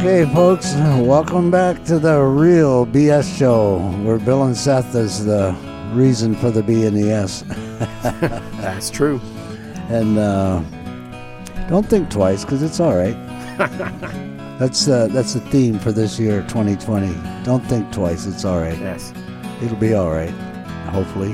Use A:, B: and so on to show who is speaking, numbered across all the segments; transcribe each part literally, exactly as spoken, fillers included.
A: Okay, folks, welcome back to the real B S show, where Bill and Seth is the reason for the B and the S.
B: That's true.
A: And uh, don't think twice, because it's all right. That's uh, that's the theme for this year, twenty twenty. Don't think twice, it's all right.
B: Yes.
A: It'll be all right, hopefully.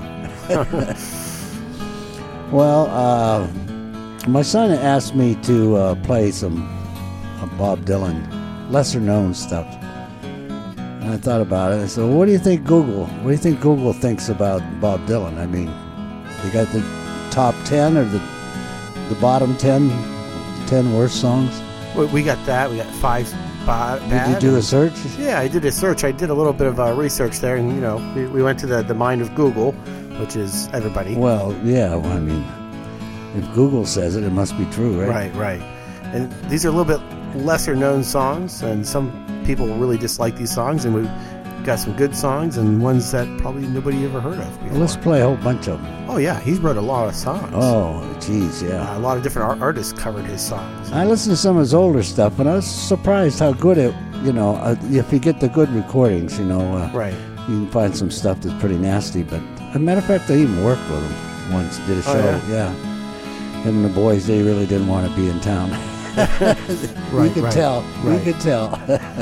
A: Well, uh, my son asked me to uh, play some uh, Bob Dylan, lesser-known stuff. And I thought about it. I said, well, what do you think Google, what do you think Google thinks about Bob Dylan? I mean, they got the top ten or the the bottom ten, ten worst songs?
B: We, we got that. We got five ba- bad.
A: Did you do a search?
B: Yeah, I did a search. I did a little bit of uh, research there, and, you know, we, we went to the, the mind of Google, which is everybody.
A: Well, yeah, well, I mean, if Google says it, it must be true, right?
B: Right, right. And these are a little bit lesser-known songs, and some people really dislike these songs, and we've got some good songs and ones that probably nobody ever heard of before.
A: Well, let's play a whole bunch of them.
B: Oh, yeah, he's wrote a lot of songs.
A: Oh, geez, yeah.
B: Uh, a lot of different art- artists covered his songs.
A: I listened to some of his older stuff, and I was surprised how good it, you know, uh, if you get the good recordings, you know, uh,
B: Right.
A: you can find some stuff that's pretty nasty. But, as a matter of fact, I even worked with him once, did a show,
B: Oh,
A: yeah. Him and the boys, they really didn't want to be in town.
B: Right,
A: you could
B: right,
A: tell,
B: right.
A: you could tell.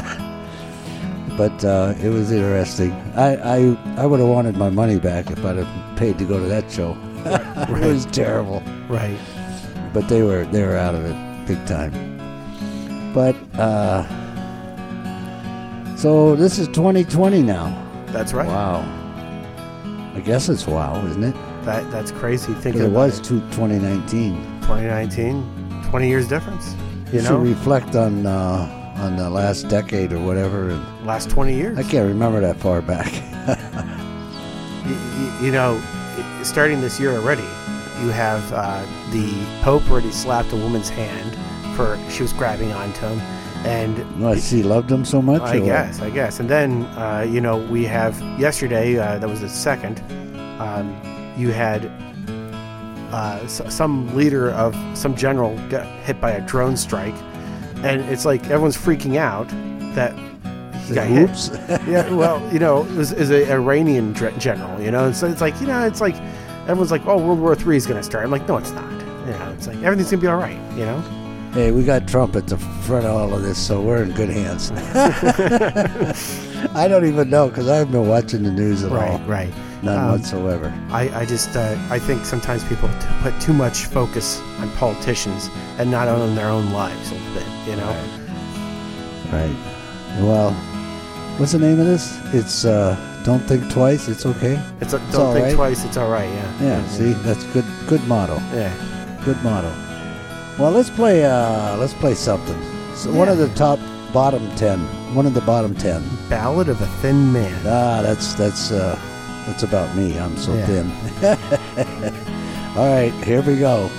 A: But uh, it was interesting. I, I, I would have wanted my money back if I'd have paid to go to that show.
B: Right.
A: It was terrible.
B: Right.
A: But they were they were out of it big time. But uh, so this is twenty twenty now.
B: That's right.
A: Wow. I guess it's wow, isn't it?
B: That That's crazy thinking
A: It
B: about
A: was
B: it.
A: to twenty nineteen.
B: twenty nineteen, twenty years difference. You
A: You
B: know,
A: should reflect on uh, on the last decade or whatever. And
B: last twenty years.
A: I can't remember that far back.
B: You, you, you know, i- starting this year already, you have uh, the Pope already slapped a woman's hand for she was grabbing onto him, and
A: Well, she loved him so much.
B: I
A: or what?
B: guess, I guess, and then uh, you know we have yesterday. Uh, that was the second. Um, you had uh, s- some leader of some general got hit by a drone strike, and it's like everyone's freaking out that he got hit.
A: Oops.
B: Yeah, well, you know, it was, is an Iranian dr- general, you know, and so it's like, you know, it's like everyone's like, oh, World War Three is going to start. I'm like, no, it's not. You know, it's like everything's going to be all right, you know.
A: Hey, we got Trump at the front of all of this, so we're in good hands. I don't even know because I haven't been watching the news at all.
B: Right, right.
A: None
B: Um,
A: whatsoever.
B: I, I just, uh, I think sometimes people t- put too much focus on politicians and not on their own lives a little bit, you know.
A: Right. Well, what's the name of this? It's uh, Don't Think Twice, It's Okay.
B: It's, a,
A: It's
B: don't
A: all
B: think
A: right.
B: twice. It's all right. Yeah.
A: Yeah, see, that's good good motto.
B: Yeah.
A: Good motto. Well, let's play uh, let's play something. So one
B: Yeah.
A: of the top bottom ten. One of the bottom ten.
B: Ballad of a Thin Man.
A: Ah, that's that's uh, that's about me. I'm so
B: Yeah.
A: thin. All right, here we go.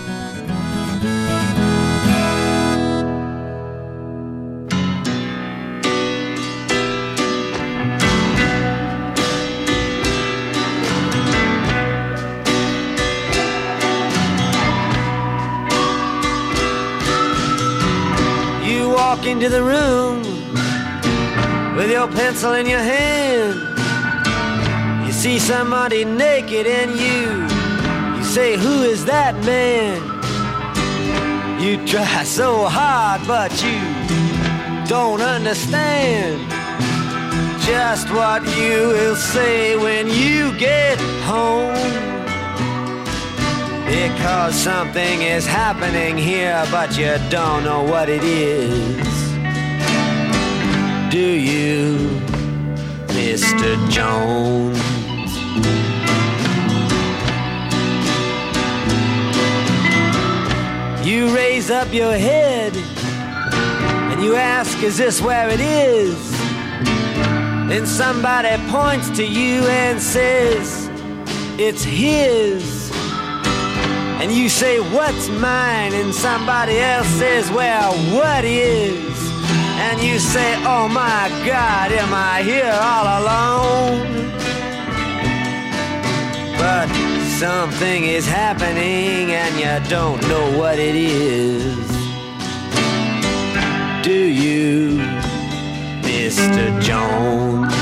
C: You walk into the room with your pencil in your hand. You see somebody naked and you you say, who is that man? You try so hard but you don't understand just what you will say when you get home. Because something is happening here, but you don't know what it is. Do you, Mister Jones? You raise up your head and you ask, is this where it is? Then somebody points to you and says, it's his. And you say, what's mine? And somebody else says, well, what is? And you say, oh my God, am I here all alone? But something is happening and you don't know what it is. Do you, Mister Jones.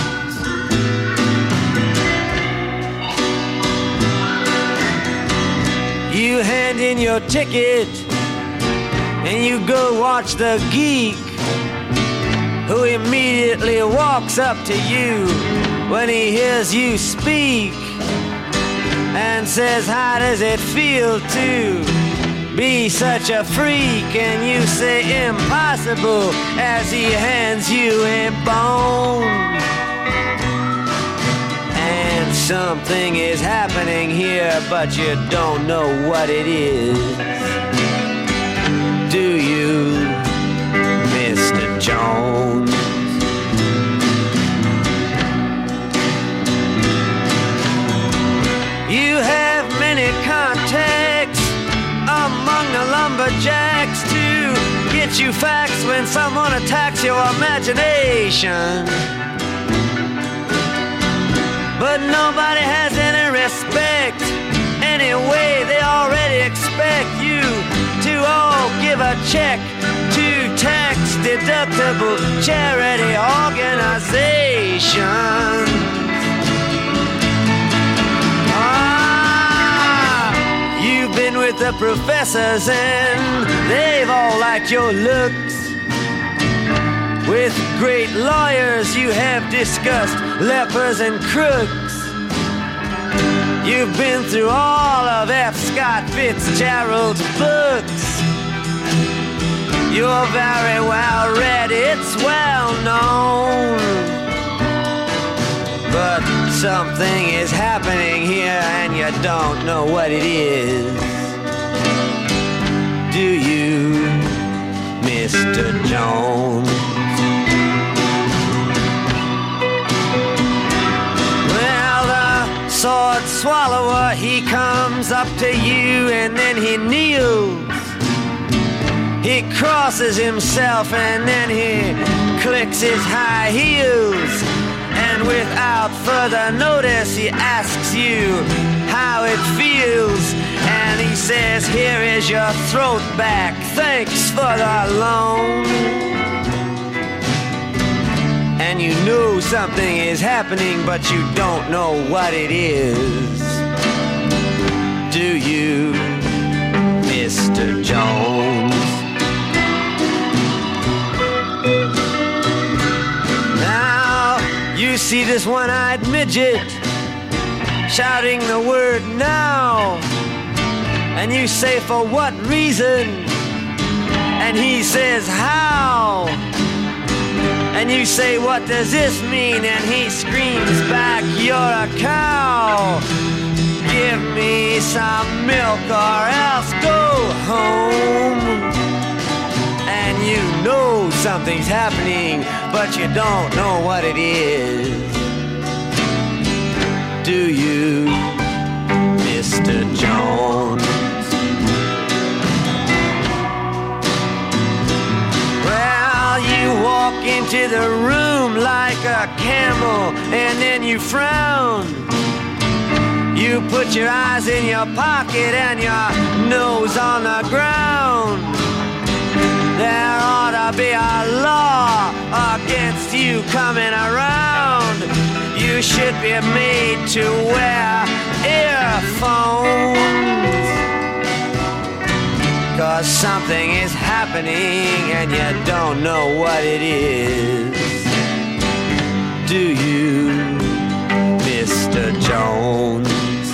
C: You hand in your ticket and you go watch the geek, who immediately walks up to you when he hears you speak and says, how does it feel to be such a freak? And you say impossible as he hands you a bone. And something is happening here, but you don't know what it is. Do you, Mister Jones? You have many contacts among the lumberjacks to get you facts when someone attacks your imagination. But nobody has any respect. Anyway, they already expect you to all give a check to tax-deductible charity organization. Ah, you've been with the professors and they've all liked your looks. With great lawyers you have discussed lepers and crooks. You've been through all of F. Scott Fitzgerald's books. You're very well read, it's well known. But something is happening here and you don't know what it is. Do you, Mister Jones? Sword swallower, he comes up to you and then he kneels. He crosses himself and then he clicks his high heels. And without further notice he asks you how it feels. And he says, here is your throat back, thanks for the loan. And you know something is happening, but you don't know what it is. Do you, Mister Jones? Now, you see this one-eyed midget shouting the word now. And you say, for what reason? And he says, how? And you say, what does this mean? And he screams back, you're a cow. Give me some milk or else go home. And you know something's happening, but you don't know what it is. Do you, Mister Jones? You walk into the room like a camel and then you frown. You put your eyes in your pocket and your nose on the ground. There ought to be a law against you coming around. You should be made to wear earphones. Cause something is happening and you don't know what it is. Do you, Mister Jones?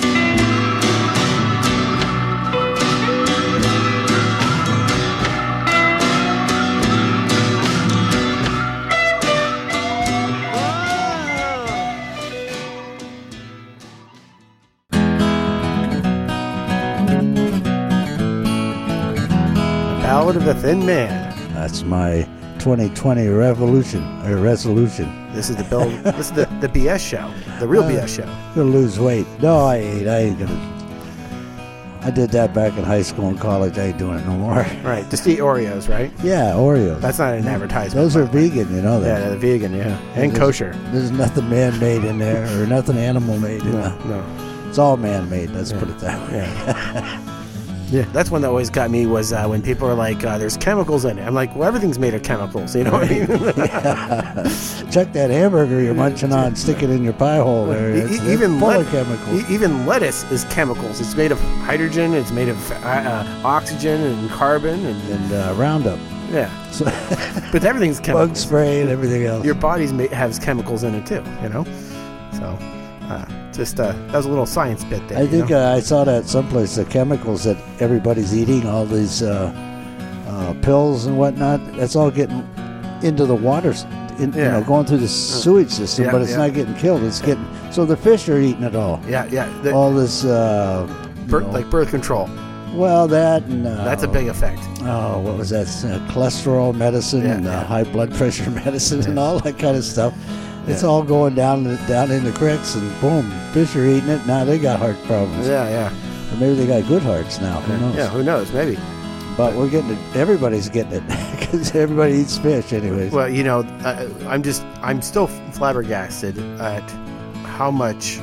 B: Ballad of the Thin Man.
A: That's my twenty twenty revolution or resolution.
B: This is the Bill. This is the, the B S show, the real
A: uh,
B: B S show.
A: Gonna lose weight. No, I ain't. I ain't gonna. I did that back in high school and college. I ain't doing it no more.
B: Right, just eat Oreos, right?
A: Yeah, Oreos.
B: That's not an advertisement.
A: Those are vegan, you know that.
B: Yeah, they're vegan, yeah, and
A: there's,
B: kosher.
A: There's nothing man-made in there, or nothing animal-made in
B: No,
A: there.
B: no.
A: It's all man-made. Let's
B: Yeah.
A: put it that way.
B: Yeah. Yeah, that's one that always got me was uh, when people are like, uh, "There's chemicals in it." I'm like, "Well, everything's made of chemicals." You know what I mean?
A: Yeah. Check that hamburger you're munching on. Stick it in your pie hole there.
B: E-
A: It's,
B: e-
A: it's
B: even
A: full
B: let-
A: of chemicals.
B: e- even lettuce is chemicals. It's made of hydrogen. It's made of uh, uh, oxygen and carbon, and
A: and uh, Roundup.
B: yeah.
A: So
B: But everything's chemicals.
A: bug spray and everything else.
B: Your body's ma- has chemicals in it too. You know, so uh, just uh, that was a little science bit there.
A: I
B: you
A: think
B: know?
A: uh, I saw that someplace. The chemicals that everybody's eating, all these uh, uh, pills and whatnot, that's all getting into the waters. In, You
B: Yeah.
A: know, going through the sewage system,
B: Yeah,
A: but it's
B: yeah.
A: not getting killed. It's getting so the fish are eating it all.
B: yeah, yeah. The,
A: All this, uh, you
B: birth,
A: know,
B: like birth control.
A: well, that and uh,
B: That's a big effect.
A: Oh, what was that? Uh, cholesterol medicine
B: Yeah,
A: and uh,
B: yeah.
A: high blood pressure medicine and
B: Yeah.
A: all that kind of stuff. It's
B: Yeah.
A: all going down the- down in the creeks, and boom, fish are eating it. Now they got heart problems.
B: Yeah, yeah.
A: Or maybe they got good hearts now. Who knows?
B: Yeah, who knows? Maybe.
A: But we're getting it. Everybody's getting it because everybody eats fish, anyways.
B: Well, you know, uh, I'm just, I'm still flabbergasted at how much,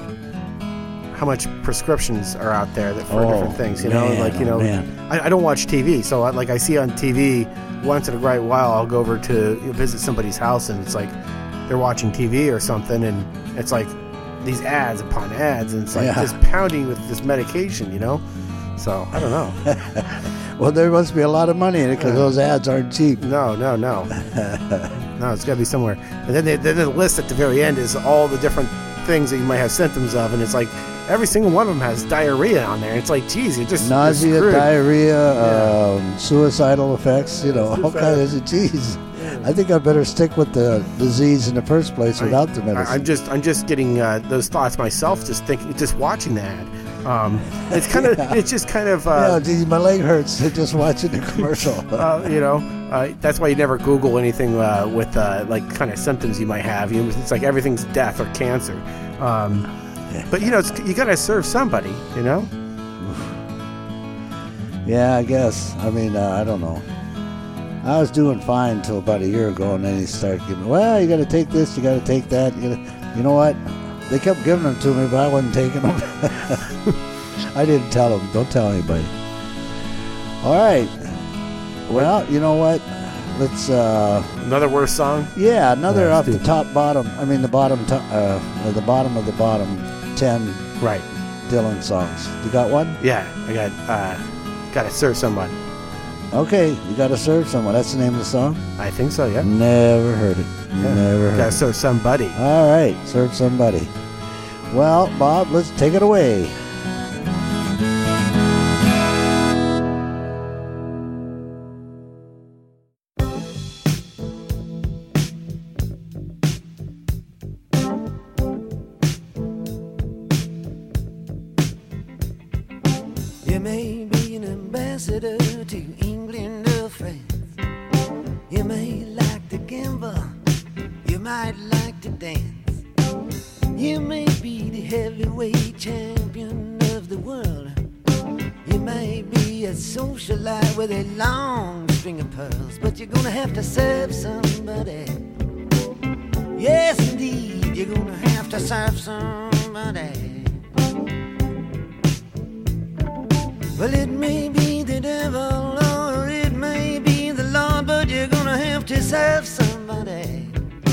B: how much prescriptions are out there that for
A: Oh,
B: different things. You know,
A: man,
B: like you
A: oh,
B: know,
A: man.
B: I, I don't watch T V, so I, like I see on T V once in a great while, I'll go over to you know, visit somebody's house, and it's like they're watching T V or something, and it's like these ads upon ads, and it's like
A: Yeah.
B: just pounding with this medication. You know, so I don't know.
A: Well, there must be a lot of money in it because those ads aren't cheap.
B: No, no, no. No, it's got to be somewhere. And then, they, then the list at the very end is all the different things that you might have symptoms of, and it's like every single one of them has diarrhea on there. It's like, geez, you just
A: Nausea,
B: you're screwed.
A: diarrhea,
B: Yeah.
A: um, suicidal effects, you know, all kinds of geez. I think I better stick with the disease in the first place without the
B: I,
A: medicine.
B: I'm just, I'm just getting uh, those thoughts myself. Just thinking, just watching the ad. Um, it's kind of,
A: Yeah.
B: it's just kind of,
A: yeah,
B: uh,
A: geez, my leg hurts just watching the commercial.
B: uh, you know, uh, that's why you never Google anything uh, with uh, like kind of symptoms you might have. You know, it's like everything's death or cancer. Um, but you know, it's, you got to serve somebody. You know.
A: Yeah, I guess. I mean, uh, I don't know. I was doing fine until about a year ago, and then he started giving, well, you got to take this, you got to take that. You, gotta, you know what? They kept giving them to me, but I wasn't taking them. I didn't tell them. Don't tell anybody. All right. Well, you know what? Let's, uh,
B: Another worse song.
A: yeah, another
B: Yeah,
A: off the
B: stupid.
A: top bottom. I mean, the bottom, to, uh, the bottom of the bottom ten
B: Right.
A: Dylan songs. You got one?
B: Yeah, I got uh, got to serve someone.
A: Okay, you got to serve someone. That's the name of the song?
B: I think so. Yeah.
A: Never heard it.
B: Yeah.
A: Never heard
B: Got to
A: it.
B: serve somebody.
A: All right, serve somebody. Well, Bob, let's take it away.
C: You may be an ambassador to England or France. You may like to gamble. You might like to dance. You may be the heavyweight champion of the world. You may be a socialite with a long string of pearls, but you're gonna have to serve somebody. Yes, indeed, you're gonna have to serve somebody. Well, it may be the devil or it may be the Lord, but you're gonna have to serve somebody.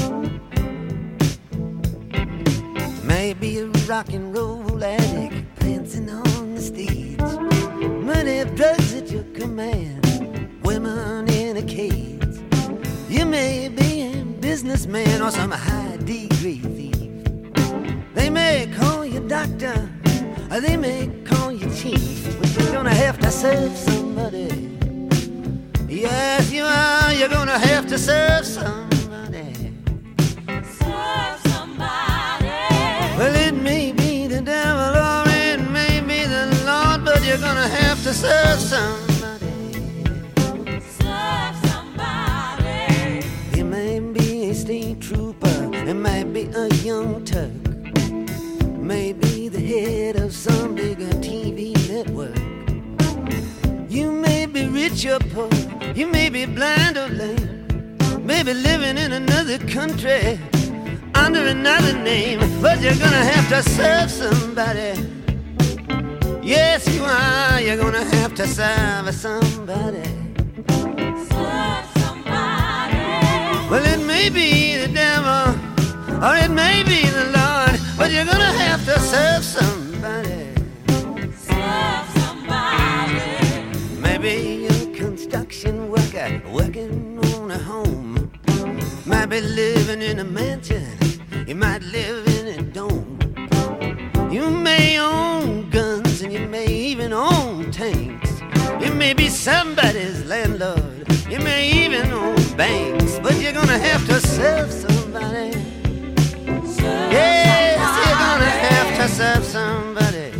C: Maybe a rock and roll addict dancing on the stage, money, drugs at your command, women in a cage. You may be a businessman or some high degree thief. They may call you doctor, or they may call you chief, but you're gonna have to serve somebody. Yes, you are. You're gonna have to serve somebody.
D: Serve somebody.
C: Well, it may be the devil or it may be the Lord, but you're gonna have to serve somebody.
D: Serve somebody.
C: You may be a state trooper, it might be a young Turk, maybe the head of some bigger T V network. You may be rich or poor, you may be blind or lame, maybe living in another country under another name, but you're gonna have to serve somebody. Yes, you are. You're gonna have to serve somebody.
D: Serve somebody.
C: Well, it may be the devil, or it may be the Lord, but you're gonna have to serve somebody.
D: Serve somebody.
C: Maybe a construction worker working on a home. Might be living in a mansion. You might live in a dome. You may own guns and you may even own tanks. You may be somebody's landlord. You may even own banks. But you're gonna have to serve somebody.
D: Serve
C: Yes, you're gonna
D: somebody.
C: have to serve somebody.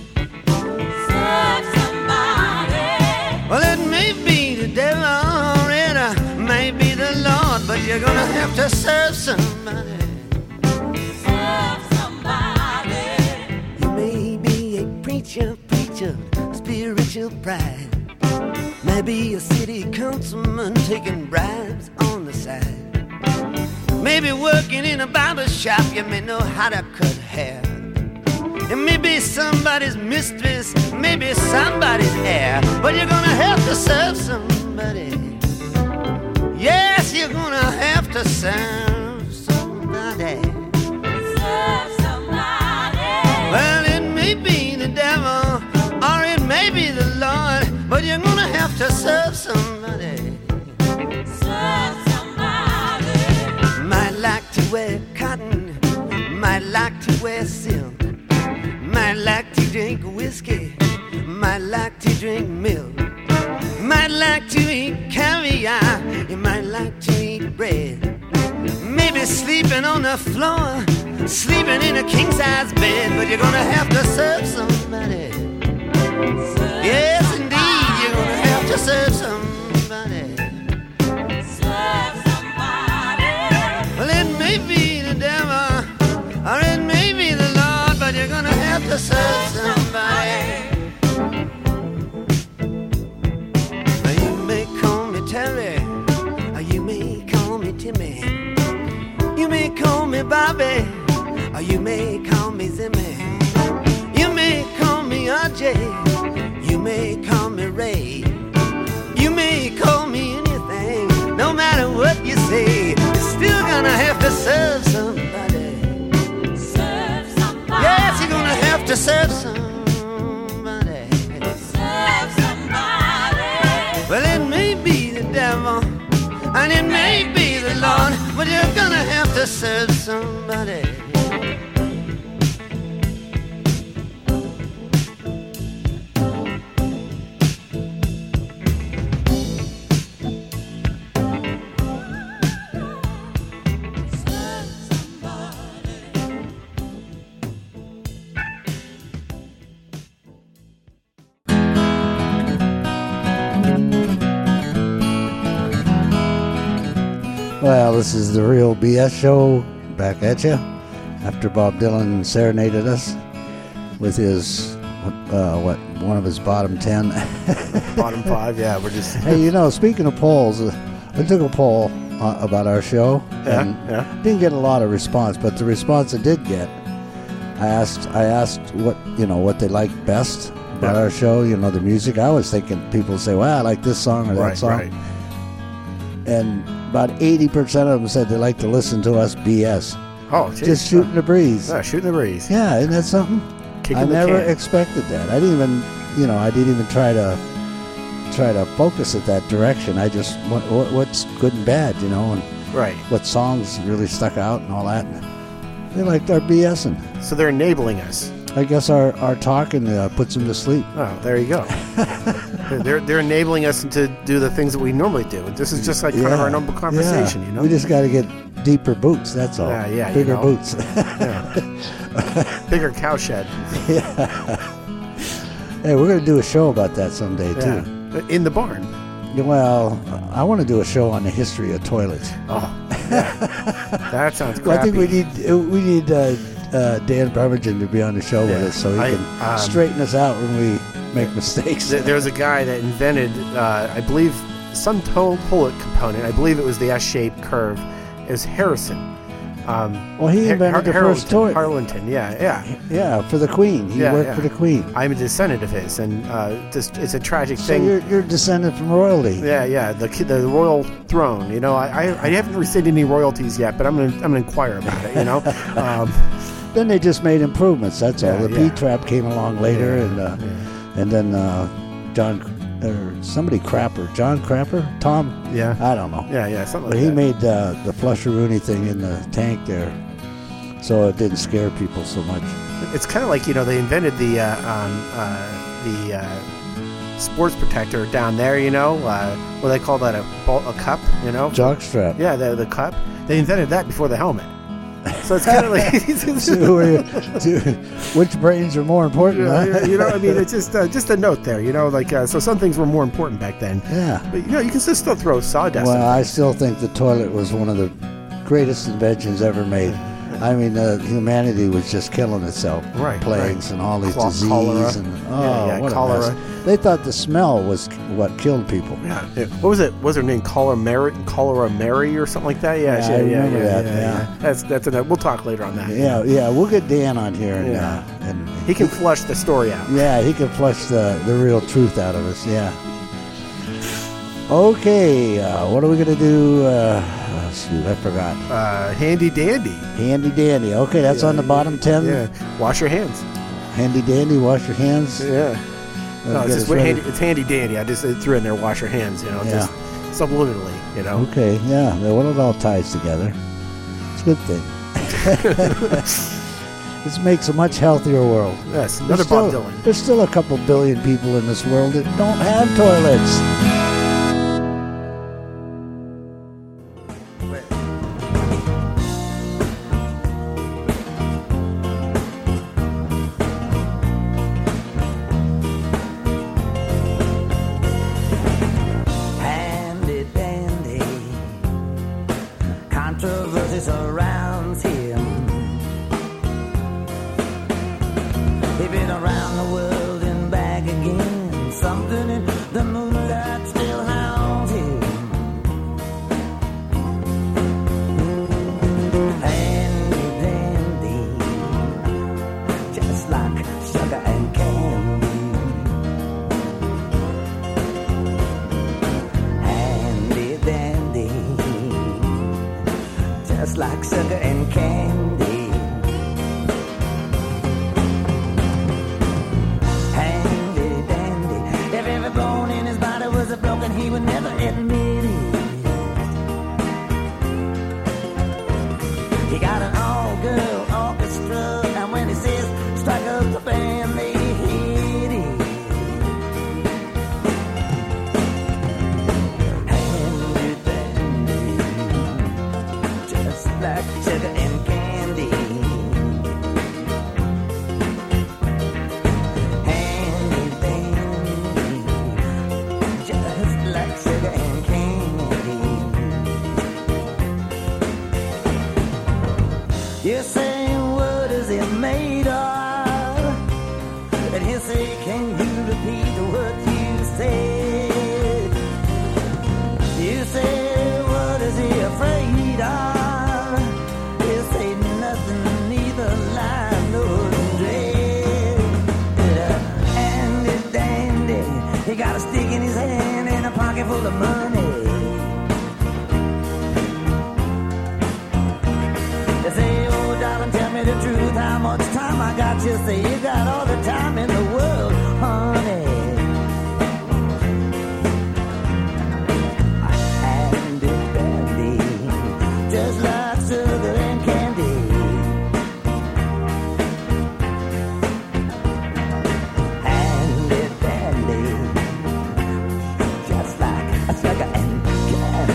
D: Serve somebody.
C: Well, it may be the devil or it uh, may be the Lord, but you're gonna have to serve somebody.
D: Serve somebody.
C: You may be a preacher, preacher, spiritual pride. Maybe a city councilman taking bribes on the side. Maybe working in a barber shop, you may know how to cut hair. You may be somebody's mistress, maybe somebody's heir, but you're gonna have to serve somebody. Yes, you're gonna have to serve somebody.
D: Serve somebody.
C: Well, it may be the devil, or it may be the Lord, but you're gonna have to serve somebody.
D: Serve somebody.
C: Might like to wear cotton, might like to wear silk, might like to drink whiskey, might like to drink milk, might like to eat caviar, you might like to eat bread. Maybe sleeping on the floor, sleeping in a king-size bed, but you're gonna have to serve somebody. Yes, indeed, you're gonna have to serve somebody.
D: Serve somebody.
C: Well, it may be the devil, or it may be the Lord, but you're gonna have to serve somebody. Now, you may call me Terry, or you may call me Timmy. You may call me Bobby, or you may call me Zimmy. You may call me R J, you may call me Ray. You may call me anything, no matter what you say. You're still gonna have to serve somebody.
D: Serve somebody.
C: Yes, you're gonna have to serve somebody.
D: Serve somebody.
C: Well, it may be the devil, and it may be the Lord, but you're gonna have to serve somebody. Well, this is the Real B S Show, back at you after Bob Dylan serenaded us with his, uh, what, one of his bottom ten.
B: Bottom five, yeah, we're just.
A: Hey, you know, speaking of polls, uh, I took a poll uh, about our show,
B: Yeah,
A: and
B: yeah.
A: didn't get a lot of response, but the response I did get, I asked, I asked what you know what they liked best about
B: Yeah.
A: our show. You know, the music. I was thinking people say, "Well, I like this song or that
B: Right,
A: song,"
B: right.
A: and about eighty percent of them said they like to listen to us B S,
B: Oh, geez.
A: just shooting the breeze.
B: Yeah, shooting the breeze.
A: Yeah, isn't that something?
B: Kicking
A: I
B: the
A: never
B: can.
A: expected that. I didn't even, you know, I didn't even try to try to focus it that direction. I just what, what, what's good and bad, you know, and
B: Right.
A: what songs really stuck out and all that. They liked our BSing.
B: So they're enabling us.
A: I guess our our talking uh, puts them to sleep.
B: Oh, there you go. they're they're enabling us to do the things that we normally do. This is just like kind of our normal conversation,
A: yeah.
B: you know.
A: We just got to get deeper boots. That's all.
B: Yeah, yeah, you
A: Bigger
B: know.
A: boots.
B: Yeah. Bigger cowshed.
A: Hey, we're gonna do a show about that someday
B: Yeah.
A: too.
B: In the barn.
A: Well, I want to do a show on the history of toilets.
B: Oh, yeah. That sounds crappy.
A: Well, I think we need uh, we need uh, uh, Dan Bremergen to be on the show with
B: Yeah.
A: us so he
B: I-
A: can
B: um,
A: straighten us out when we make mistakes.
B: Th- There's a guy that invented, uh, I believe, some total bullet component. I believe it was the S-shaped curve. It was Harrison. Um,
A: Well, he
B: Har-
A: invented the
B: Har-
A: first
B: Harlington-
A: toy.
B: Harlington, yeah, yeah.
A: Yeah, for the Queen. He
B: Yeah,
A: worked
B: yeah.
A: for the Queen.
B: I'm a descendant of his, and uh, just it's a tragic
A: So
B: thing.
A: you're, you're descended from royalty.
B: Yeah, yeah, the ki- the royal throne. You know, I, I, I haven't received any royalties yet, but I'm gonna I'm gonna inquire about it. You know, um,
A: Then they just made improvements. That's all.
B: Yeah,
A: The
B: yeah.
A: P-trap came along later,
B: Yeah,
A: and uh,
B: yeah.
A: and then uh, John or somebody Crapper, John Crapper, Tom.
B: yeah,
A: I don't know.
B: yeah, yeah, something
A: But
B: like
A: he
B: that.
A: made uh, the Flusher-Rooney thing in the tank there, so it didn't scare people so much.
B: It's kind of like, you know, they invented the uh, um, uh, the uh, sports protector down there. You know, uh, what do they call that, a ball, a cup? You know,
A: Jockstrap.
B: yeah, the the cup. They invented that before the helmet. So it's kind of like,
A: So who are you- to- which brains are more important?
B: Yeah,
A: huh?
B: yeah, you know, I mean, it's just uh, just a note there. You know, like uh, so some things were more important back then.
A: Yeah.
B: But you know, you can still still throw sawdust.
A: Well,
B: in
A: I
B: things.
A: still think the toilet was one of the greatest inventions ever made. I mean, uh, humanity was just killing itself.
B: Right,
A: Plagues
B: right.
A: and all these
B: Col-
A: disease
B: cholera.
A: and
B: Yeah,
A: oh,
B: yeah,
A: what a
B: cholera.
A: mess. They thought the smell was what killed people.
B: Yeah. yeah. What was it? Was her name Cholera Mary, Cholera Mary or something like that? Yeah,
A: Yeah,
B: yeah,
A: I
B: yeah,
A: remember
B: yeah,
A: that,
B: yeah,
A: yeah.
B: That's that's enough. We'll talk later on that.
A: Yeah, yeah. We'll get Dan on here, and,
B: Yeah.
A: uh, and
B: He can flush the story out.
A: yeah, he can flush the the real truth out of us. Yeah. Okay, uh, what are we gonna do? Uh, oh, shoot, I forgot.
B: Uh, handy dandy.
A: Handy dandy. Okay, that's on the bottom ten.
B: Yeah. Wash your hands.
A: Handy dandy. Wash your hands.
B: Yeah.
A: Let's
B: No, it's
A: get
B: just
A: us
B: way
A: ready.
B: handy. It's handy dandy. I just threw in there. Wash your hands. You know,
A: Yeah.
B: just subliminally. You know.
A: Okay, yeah. Well, it all ties together. It's a good thing. This makes a much healthier world.
B: Yes. Another
A: There's
B: Bob
A: still,
B: Dylan.
A: There's still a couple billion people in this world that don't have toilets.
C: Handy dandy, controversy surrounds him. He's been around the world and back again. Something in the moonlight still haunts him. Handy dandy, just like sugar and candy. Handy dandy, just like sugar and candy. Handy dandy, if every bone in his body was a broken, he would never admit it. He got an all-girl orchestra, and when he says strike up the band, they hit it. Handy dandy, just like sugar and candy. Handy dandy, just like sugar and candy. You say, what is it made of? And he'll say, can you repeat what you said? You say, what is he afraid of? He'll say, nothing, neither lie nor dread. Handy dandy, he got a stick in his hand and a pocket full of money. They say, oh, darling, tell me the truth. How much time I got? You say you got all the time in the world, honey. Handy dandy, just like sugar and candy. Handy dandy, just like sugar and candy.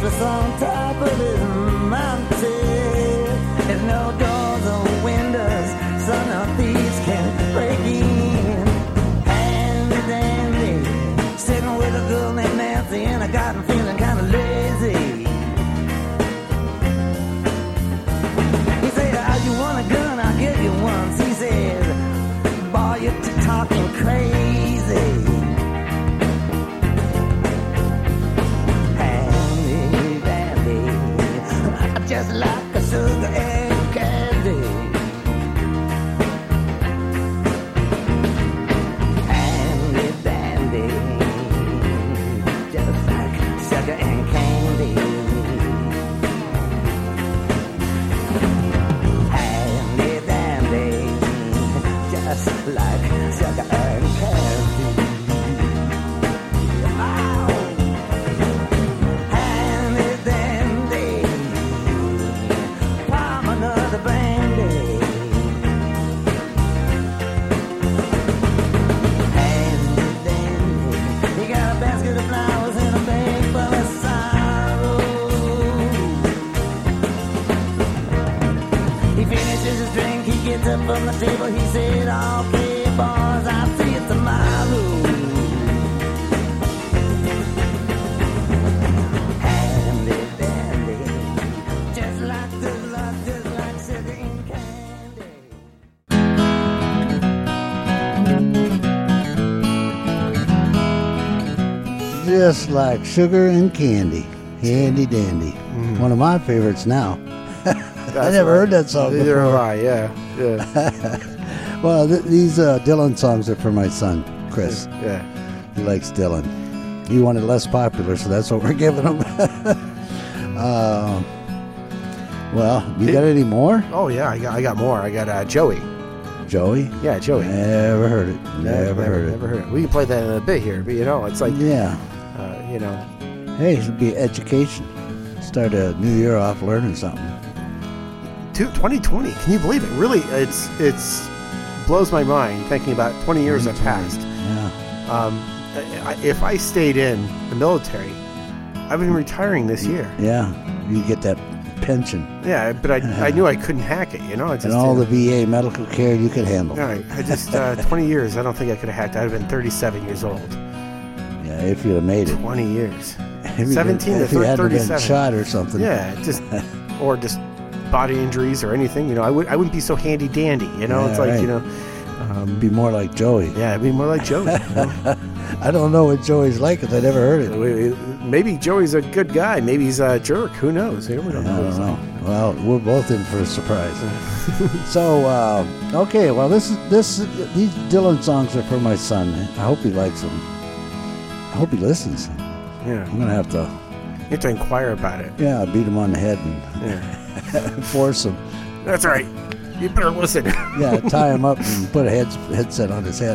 C: us on top of this mountain. There's no doors or windows, so no thieves can break in. Handy dandy, sitting with a girl named Nancy, and I got him feeling kind of lazy. He said, "Oh, you want a gun? I'll give you one." He said, "Boy, you're t- talking crazy." Handy dandy, just like a sugar and candy. Handy dandy, just like sugar and candy. Handy dandy, just like sugar and candy. Oh. Handy dandy, palm another brandy. Handy dandy, he got a basket of flowers and a bag full of sorrow. He finishes his drink, he gets up from the table, he said, "Okay, boys, I'll see you tomorrow." Handy dandy, just like good luck, just like sugar and candy.
A: Just like sugar and candy. Handy dandy. One of my favorites now. I never heard that song
B: Neither
A: before.
B: have I. Yeah, yeah,
A: Well, th- these uh, Dylan songs are for my son, Chris.
B: yeah.
A: He likes Dylan. He wanted less popular, so that's what we're giving him. uh, well, you got any more,
B: Oh yeah, I got I got more. I got uh, Joey.
A: Joey?
B: Yeah, Joey.
A: Never heard it. Never, heard it.
B: Never heard it. We can play that in a bit here, but you know, it's like
A: Yeah.
B: uh, you know,
A: Hey, it should be education. Start a new year off learning something.
B: two- twenty twenty. Can you believe it? Really, it's it's blows my mind thinking about twenty years have passed.
A: Yeah.
B: Um, I, if I stayed in the military, I've been retiring this year.
A: Yeah. You get that pension
B: Yeah, but I, I knew I couldn't hack it. You know, it's
A: and
B: just
A: all
B: uh,
A: the V A medical care you could handle.
B: all right, I just uh, twenty years. I don't think I could have hacked. I'd have been thirty-seven years old.
A: Yeah, if you'd have made it.
B: Twenty years.
A: If you-
B: seventeen to
A: if you hadn't been
B: thirty-seven.
A: shot or something.
B: Yeah, just or just body injuries or anything. You know, I would I wouldn't be so handy dandy. You know,
A: Yeah,
B: it's like
A: right.
B: you know, um,
A: Be more like Joey.
B: yeah, I'd be more like Joey. You know?
A: I don't know what Joey's like because I never heard it.
B: We- we- Maybe Joey's a good guy. Maybe he's a jerk. Who knows? We don't
A: I
B: know. what
A: don't
B: he's
A: know.
B: like.
A: Well, we're both in for a surprise. so, uh, okay. Well, this is this. These Dylan songs are for my son. I hope he likes them. I hope he listens.
B: Yeah,
A: I'm gonna have to,
B: you have to inquire about it.
A: yeah, beat him on the head and
B: Yeah,
A: force him.
B: that's right. You better listen.
A: Yeah, tie him up and put a head, headset on his head.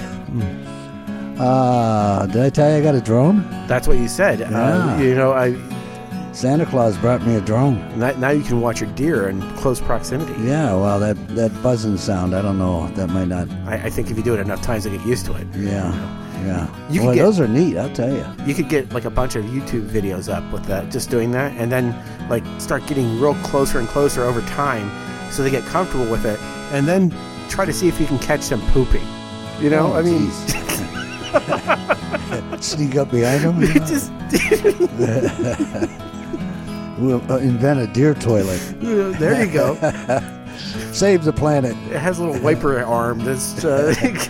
A: uh, did I tell you I got a drone?
B: That's what you said. Uh,
A: Yeah.
B: you know, I
A: Santa Claus brought me a drone.
B: now now you can watch your deer in close proximity.
A: Yeah, well, that, that buzzing sound, I don't know. That might not.
B: I, I think if you do it enough times, you get used to it.
A: Yeah, yeah.
B: You
A: well,
B: could get-
A: those are neat, I'll tell you.
B: You could get like a bunch of YouTube videos up with that, just doing that, and then like start getting real closer and closer over time, so they get comfortable with it, and then try to see if you can catch them pooping. You know,
A: Oh,
B: I mean,
A: geez. Sneak up behind them.
B: it just
A: We'll uh, invent a deer toilet.
B: there you go.
A: Save the planet.
B: It has a little wiper arm. That's uh,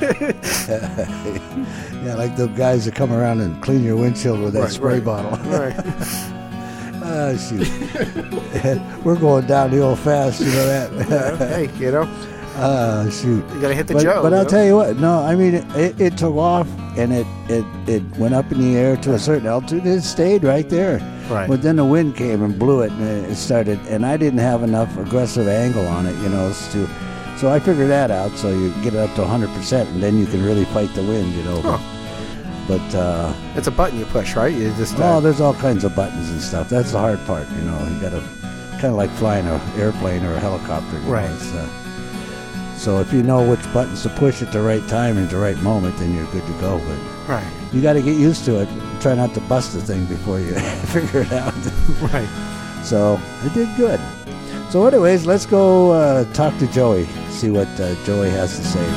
A: Yeah, like the guys that come around and clean your windshield with that
B: Right,
A: spray
B: right.
A: bottle.
B: right.
A: Oh, shoot. We're going downhill fast, you know that?
B: Hey, you know,
A: Oh, shoot.
B: you gotta hit the
A: But,
B: Joe.
A: but
B: you
A: I'll
B: know?
A: tell you what, no, I mean, it, it, it took off and it, it, it went up in the air to a certain altitude. It stayed right there.
B: Right.
A: But then the wind came and blew it and it started, and I didn't have enough aggressive angle on it, you know, to, so I figured that out. So you get it up to one hundred percent and then you can really fight the wind, you know.
B: Huh.
A: But, uh,
B: It's a button you push, right? You just uh,
A: oh, there's all kinds of buttons and stuff. That's the hard part, you know. You got to kind of like flying an airplane or a helicopter. You
B: Right.
A: Know, it's, uh, so if you know which buttons to push at the right time and the right moment, then you're good to go. But
B: right.
A: you got to get used to it. Try try not to bust the thing before you figure it out.
B: Right.
A: So it did good. So anyways, let's go uh, talk to Joey, see what uh, Joey has to say.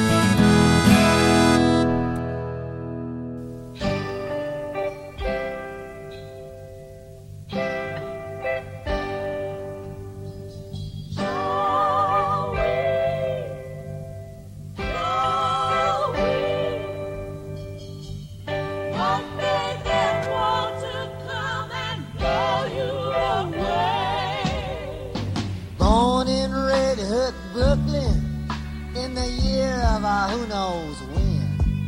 D: What made them want to come and blow you away?
E: Born in Red Hook, Brooklyn, in the year of uh, who knows when.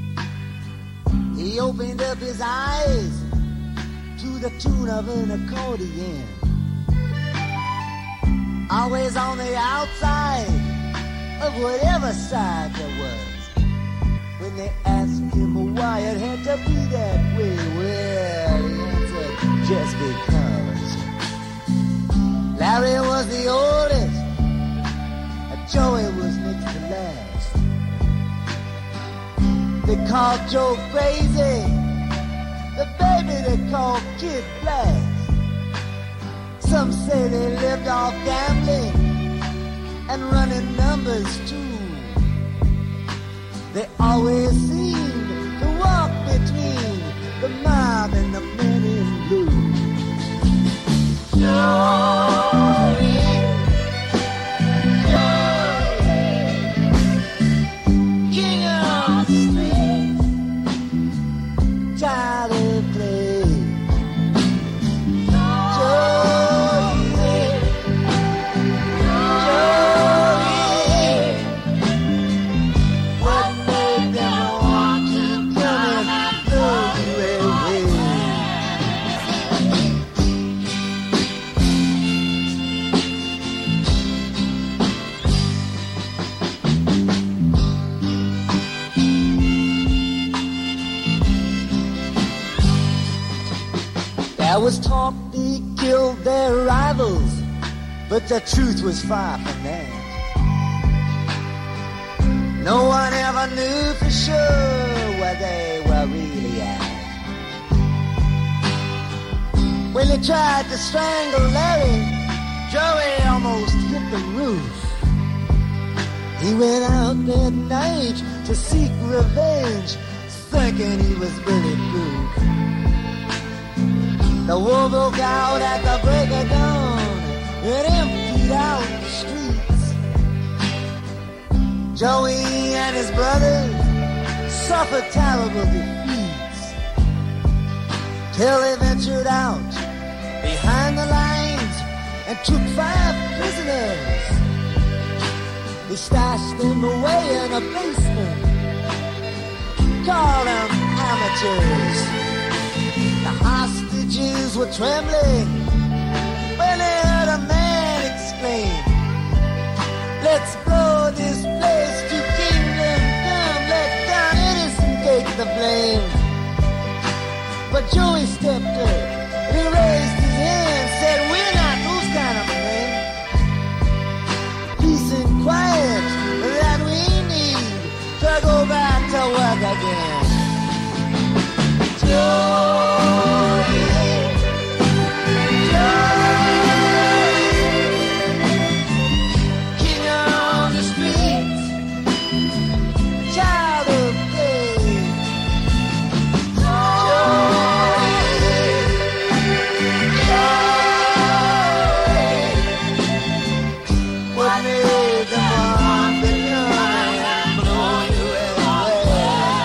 E: He opened up his eyes to the tune of an accordion. Always on the outside of whatever side there was. When they asked him why it had to be that way, well, he answered, just because. Larry was the oldest, and Joey was next to last. They called Joe crazy, the baby they called Kid Blast. Some say they lived off gambling and running numbers too. They always seemed to walk between the mob and the men in blue. Joey, Joey, king of the street, child of play. Joey, Joey, what made them want to come and blow you away? There was talk they killed their rivals, but the truth was far from that. No one ever knew for sure where they were really at. When they tried to strangle Larry, Joey almost hit the roof. He went out that night to seek revenge, thinking he was bulletproof. The war broke out at the break of dawn. It emptied out the streets. Joey and his brothers suffered terrible defeats till they ventured out behind the lines and took five prisoners. They stashed them away in a basement, called them amateurs. The hostages were trembling when they heard a man exclaim, let's blow this place to kingdom come, let down innocent take the blame. But Joey stepped up, he raised his hand, said, we're not those kind of men. Peace and quiet that we need to go back to work again. Joey, king on the streets, child of play. Joey, Joey, what made them want to come and blow you away?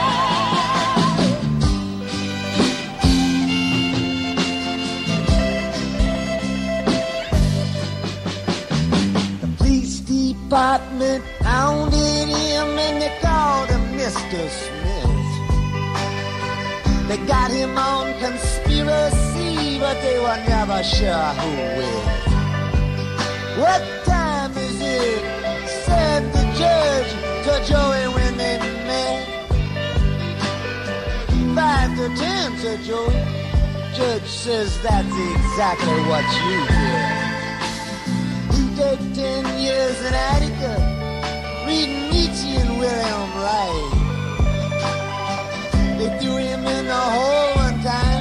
E: The police department hounded him and they called him Mister Smith. They got him on conspiracy, but they were never sure who with. What time is it? Said the judge to Joey when they met. Five to ten, said Joey. Judge says that's exactly what you did. You did ten years in Attica, reading Nietzsche and William Wright. They threw him in the hole one time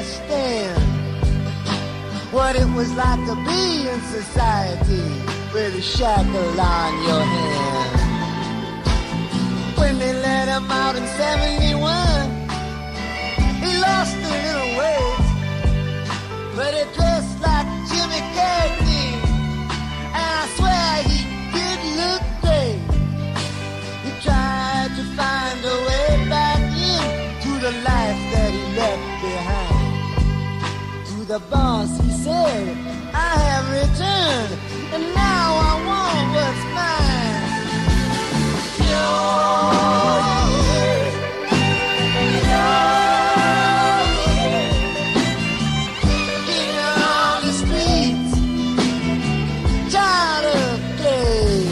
E: understand what it was like to be in society with a shackle on your hand. When they let him out in seventy-one, he lost a little weight, but he dressed like Jimmy Cagney, and I swear he did look great. He tried to find a way back into the life that he left behind. To the boss he said, I have returned, and now I want what's mine. King on the streets, child of clay.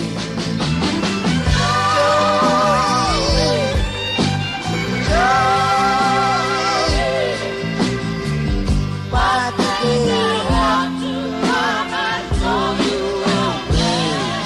E: Why did they have to come and throw you away?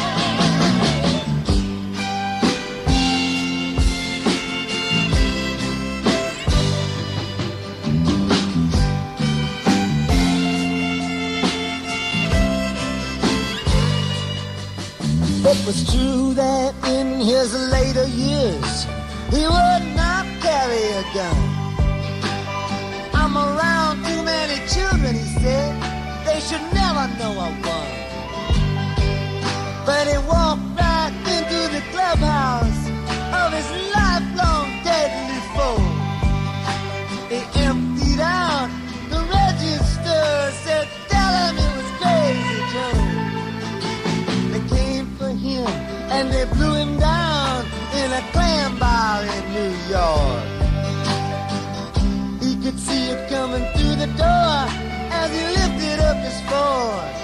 E: It was true that in his later years he would not carry a gun. I'm around too many children, he said, they should never know I won. But he walked right into the clubhouse of his lifelong deadly foe. He emptied out the register, said, tell him it was Crazy Joe. They came for him and they blew him down in a clam bar in New York. He could see it coming through the door as he lifted up his fork.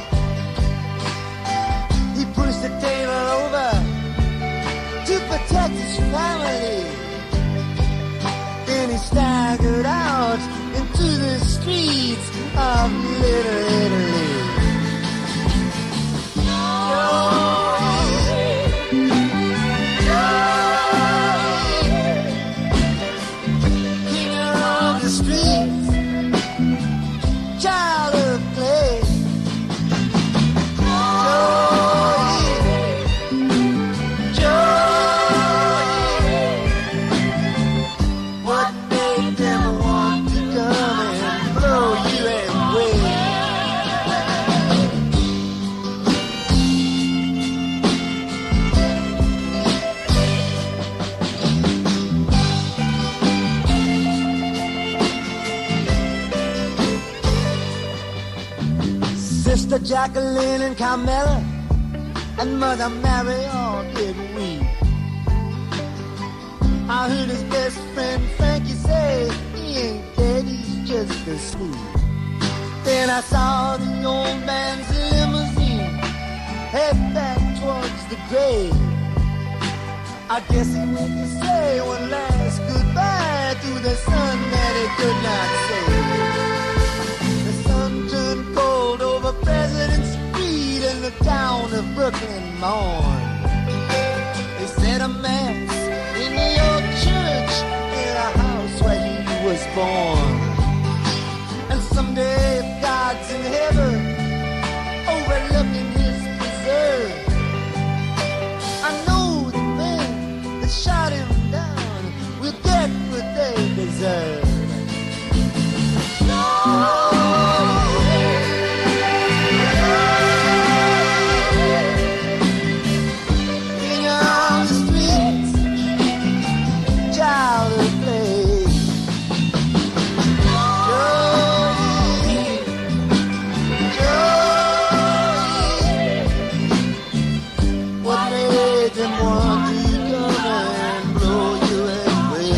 E: He pushed the table over to protect his family. Then he staggered out into the streets of Little Italy. King of the streets, child of clay. Joey, Joey, what made them want to come and blow you away? Sister Jacqueline and Carmela and Mother Mary all did weep. I heard his best friend Frankie say he ain't dead, he's just asleep. Then I saw the old man's limousine head back towards the grave. I guess he went to say one last goodbye to the son that he could not save. The sun turned cold over President's Street and the town of Brooklyn mourned. They said a mass in the old church in a house where he was born. And someday if God's in heaven overlooking his preserve, I know the men that shot him down will get what they deserve. King on the streets, child of clay. Joey, Joey, what made them want to come and blow you away?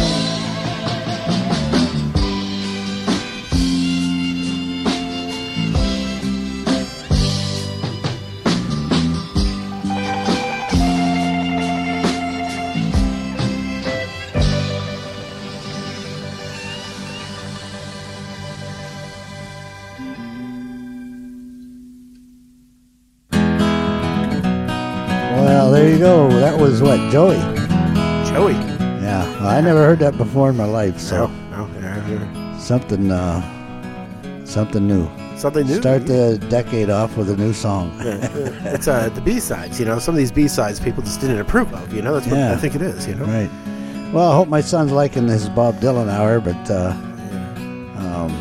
A: Well, there you go. That was what, Joey?
B: Joey.
A: Yeah, well, I never heard that before in my life, so
B: No, no, yeah, yeah.
A: something uh, Something new.
B: Something new.
A: Start the decade off with a new song.
B: Yeah, it's uh, the B-sides, you know. Some of these B-sides people just didn't approve of, you know. That's what
A: Yeah.
B: I think it is, you know.
A: Right. Well, I hope my son's liking his Bob Dylan hour, but uh, um,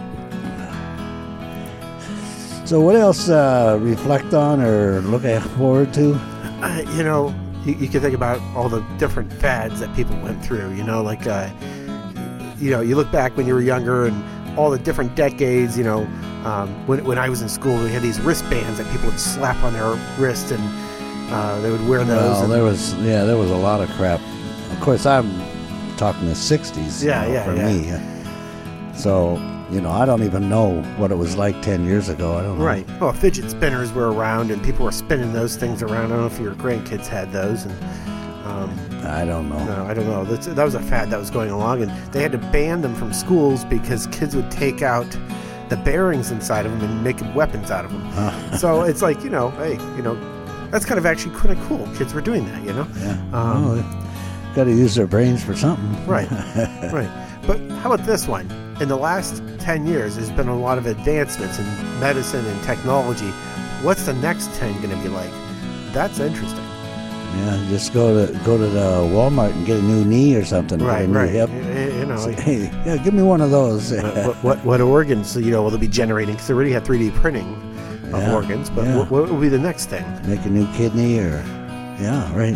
A: so what else uh, reflect on or look forward to?
B: Uh, you know, you, you can think about all the different fads that people went through, you know, like, uh, you know, you look back when you were younger and all the different decades, you know, um, when, when I was in school, we had these wristbands that people would slap on their wrist and uh, they would wear those.
A: Well,
B: and,
A: there was yeah, there was a lot of crap. Of course, I'm talking the sixties.
B: Yeah,
A: you know,
B: yeah,
A: for
B: yeah.
A: me. So you know, I don't even know what it was like ten years ago. I don't know.
B: Right. Well, fidget spinners were around and people were spinning those things around. I don't know if your grandkids had those. And um,
A: I don't know.
B: No, I don't know. That's, that was a fad that was going along, and they had to ban them from schools because kids would take out the bearings inside of them and make weapons out of them.
A: Huh.
B: So it's like, you know, hey, you know, that's kind of actually kind of cool. Kids were doing that, you know.
A: Yeah.
B: Um,
A: well, got to use their brains for something.
B: Right. Right. But how about this one? In the last ten years, there's been a lot of advancements in medicine and technology. What's the next ten going to be like? That's interesting.
A: Yeah, just go to go to the Walmart and get a new knee or something. get
B: Right,
A: a new
B: right.
A: hip.
B: You, you know,
A: Say, hey, yeah, give me one of those.
B: what, what, what, what organs, you know, will they be generating? Because they already have three D printing of
A: Yeah,
B: organs, but
A: yeah.
B: what, what will be the next thing?
A: Make a new kidney or, yeah, right.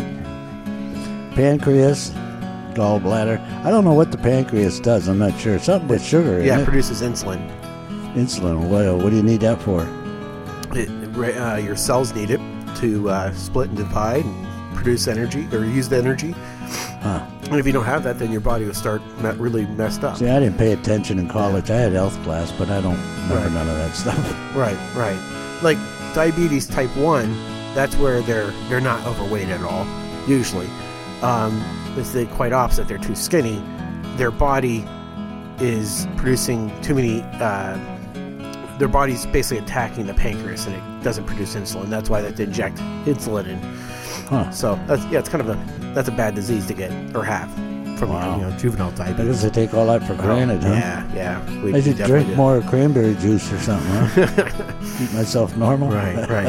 A: Pancreas, gallbladder. I don't know what the pancreas does. I'm not sure. Something with sugar.
B: Yeah,
A: isn't
B: it
A: it?
B: produces insulin.
A: Insulin. What, what do you need that for?
B: It, uh, your cells need it to uh, split and divide and produce energy or use the energy.
A: Huh.
B: And if you don't have that, then your body will start me- really messed up.
A: See, I didn't pay attention in college. I had health class, but I don't remember
B: Right.
A: none of that stuff.
B: Right, right. Like diabetes type one, that's where they're they're not overweight at all. Usually, um, it's the quite opposite. They're too skinny. Their body is producing too many. Uh, their body's basically attacking the pancreas, and it doesn't produce insulin. That's why they have to inject insulin in.
A: Huh.
B: So that's yeah, it's kind of a that's a bad disease to get or have from
A: Wow.
B: you know juvenile
A: I
B: diabetes.
A: guess they take all that for granted, huh?
B: Yeah, yeah. We,
A: I
B: we
A: should
B: definitely
A: drink
B: do.
A: more cranberry juice or something, huh? Keep myself normal.
B: Right, right.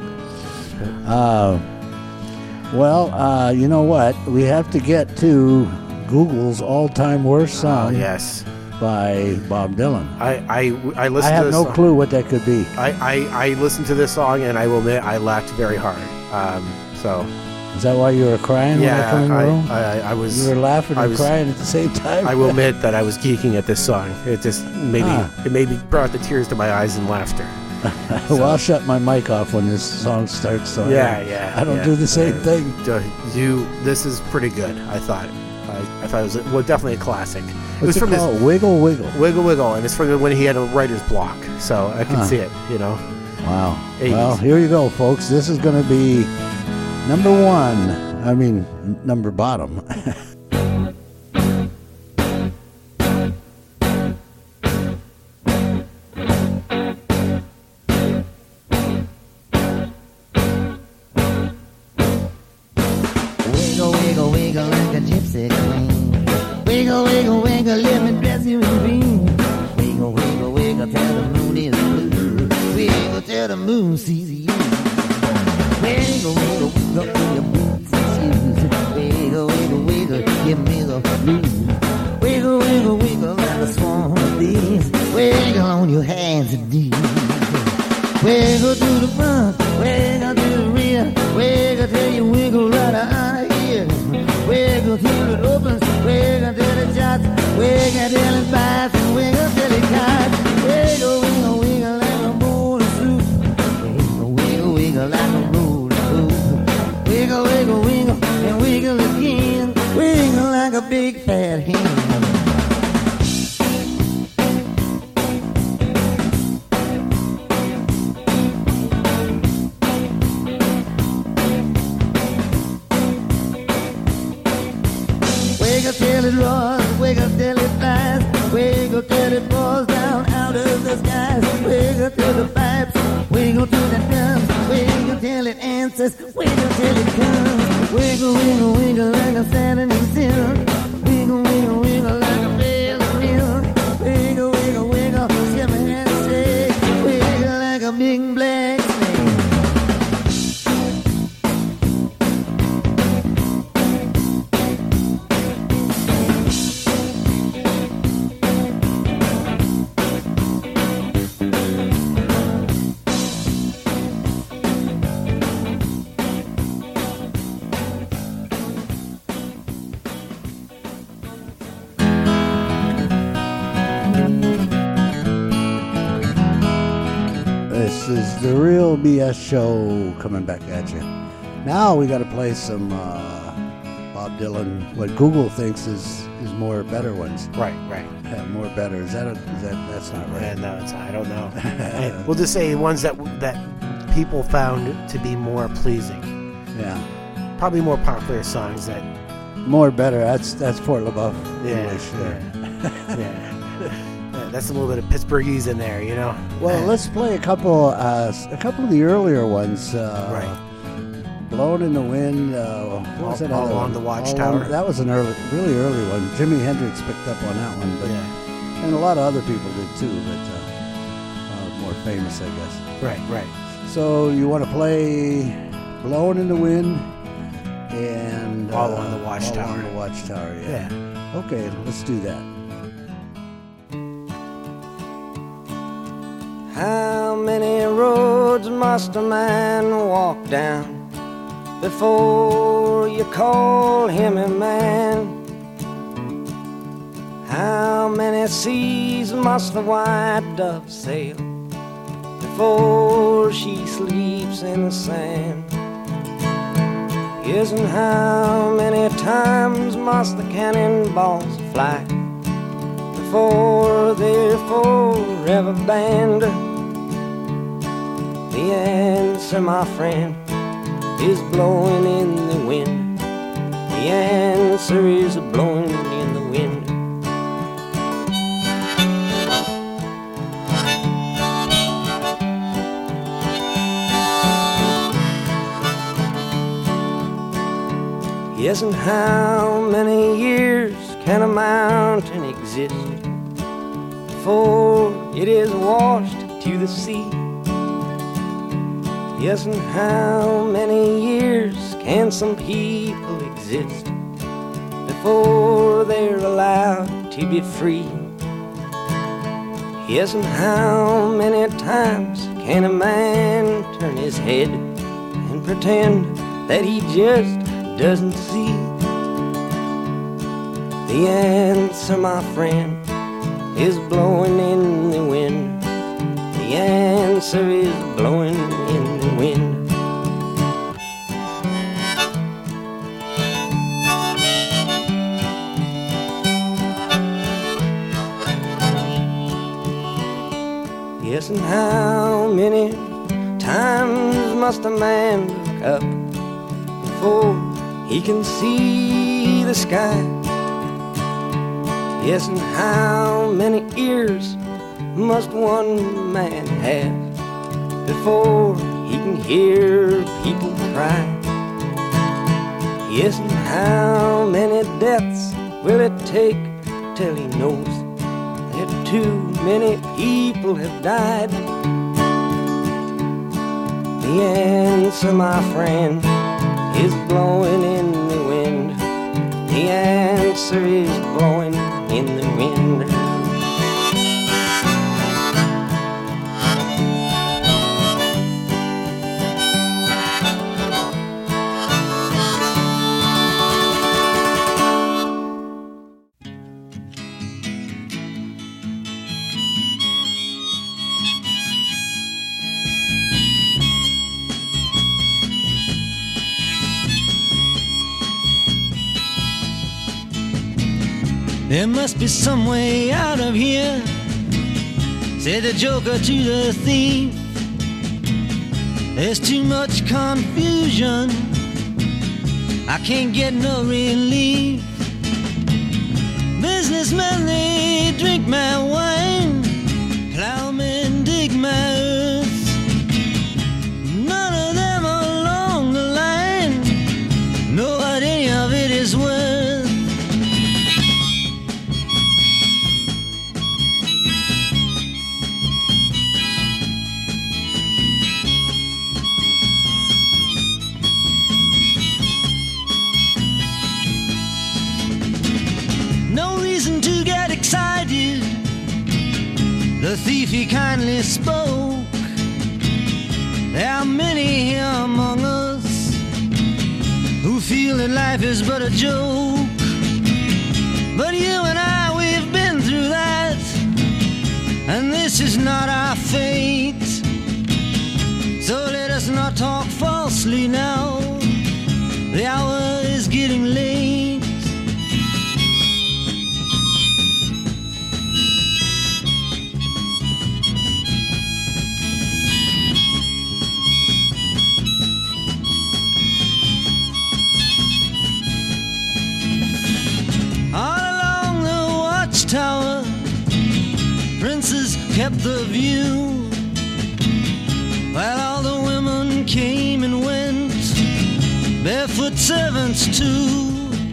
A: Uh, well, uh, you know what? We have to get to Google's all-time worst
B: Oh
A: song
B: yes.
A: by Bob Dylan.
B: I I I
A: I
B: listened
A: have
B: to this
A: no
B: song.
A: clue what that could be.
B: I, I, I listened to this song and I will admit I laughed very hard. Um, so
A: Is that why you were crying when I
B: yeah,
A: come in the room?
B: I, I, I was.
A: You were laughing
B: I
A: and
B: was-
A: crying at the same time.
B: I will admit that I was geeking at this song. It just made
A: Ah.
B: me. It made me brought the tears to my eyes in laughter.
A: well, I'll shut my mic off when this song starts. So
B: Yeah,
A: I,
B: yeah.
A: I don't
B: yeah.
A: do the same
B: Uh,
A: thing.
B: uh, You. This is pretty good. I thought. I, I thought it was well, definitely a classic. It
A: What's
B: was
A: it
B: from his
A: called? Wiggle Wiggle.
B: Wiggle Wiggle, and it's from when he had a writer's block. So I can
A: Huh.
B: see it. You know.
A: Wow.
B: eighties.
A: Well, here you go, folks. This is going to be number one. I mean, n- number bottom.
E: Wiggle, wiggle, wiggle like a gypsy queen. Wiggle, wiggle, wiggle, let me dress you in green. Wiggle, wiggle, wiggle, till the moon is blue. Wiggle till the moon sees you. Wiggle, wiggle, wiggle, in your boots and shoes. Wiggle, wiggle, wiggle, give me the blues. Wiggle, wiggle, wiggle like a swarm of bees. Wiggle on your hands and knees. Wiggle to the front, wiggle to the rear, wiggle till you wiggle right out of here. Wiggle till it opens, wiggle till it shuts, wiggle till it bites, and wiggle till it cuts. Wiggle, wiggle, wiggle like a bowl of soup. Wiggle, wiggle, wiggle like a roll of soup. Wiggle, wiggle, wiggle, and wiggle again. Wiggle like a big fat hen. Wiggle till it roars, wiggle till it flies, wiggle till it falls down out of the skies. Wiggle till the pipes, wiggle till it comes, wiggle till it answers, wiggle till it comes. Wiggle, wiggle, wiggle like a Saturday silk. Wiggle, wiggle, wiggle like a bell of milk. Wiggle, wiggle, wiggle, shimmy and
A: This is the Real B S Show coming back at you. Now we got to play some uh, Bob Dylan. What Google thinks is is more better ones.
B: Right, right.
A: Yeah, more better. Is that a, is that that's not right?
B: Yeah, no, it's, I don't know. And we'll just say ones that that people found to be more pleasing.
A: Yeah,
B: Probably more popular songs that.
A: more better. That's that's Fort LaBeouf
B: Yeah,
A: English there.
B: yeah, yeah. That's a little bit of Pittsburghese in there, you know.
A: Well, let's play a couple uh, a couple of the earlier ones. Uh,
B: Right.
A: Blown in the Wind. Uh, what was
B: All-
A: that
B: All
A: other
B: Along
A: one?
B: the
A: All
B: Watchtower.
A: Along- That was an early, really early one. Jimi Hendrix picked up on that one, but
B: Yeah.
A: and a lot of other people did too, but uh, uh, more famous, I guess.
B: Right, right.
A: So you want to play "Blowing in the Wind" and
B: All
A: uh,
B: Along the Watchtower.
A: All Along the Watchtower. Yeah.
B: Yeah.
A: Okay, let's do that.
C: How many roads must a man walk down before you call him a man? How many seas must the white dove sail before she sleeps in the sand? Yes, and how many times must the cannonballs fly before they're forever banned? The answer, my friend, is blowing in the wind. The answer is blowing in the wind. Yes, and how many years can a mountain exist before it is washed to the sea? Yes, and how many years can some people exist before they're allowed to be free? Yes, and how many times can a man turn his head and pretend that he just doesn't see? The answer, my friend, is blowing in the wind. The answer is blowing in the wind. Yes, and how many times must a man look up before he can see the sky? Yes, and how many ears must one man have before he can hear people cry? Yes, and how many deaths will it take till he knows that too many people have died? The answer, my friend, is blowing in the wind. The answer is blowing in the wind. There must be some way out of here, said the joker to the thief. There's too much confusion, I can't get no relief. Businessmen, they drink my wine, plowmen dig my earth. None of them along the line know what any of it is worth. The thief, he kindly spoke. There are many here among us who feel that life is but a joke. But you and I, we've been through that, and this is not our fate. good servants too.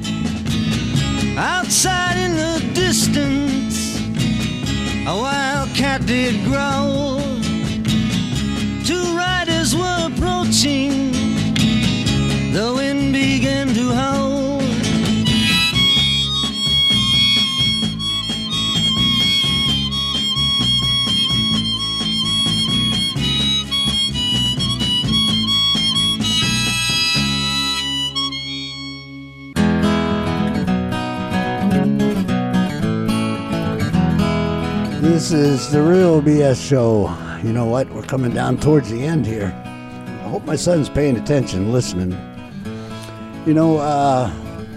C: Outside in the distance, a wildcat did growl. Two riders were approaching, the wind began to howl.
A: This is the Real B S Show. You know what? We're coming down towards the end here. I hope my son's paying attention, listening. You know, uh,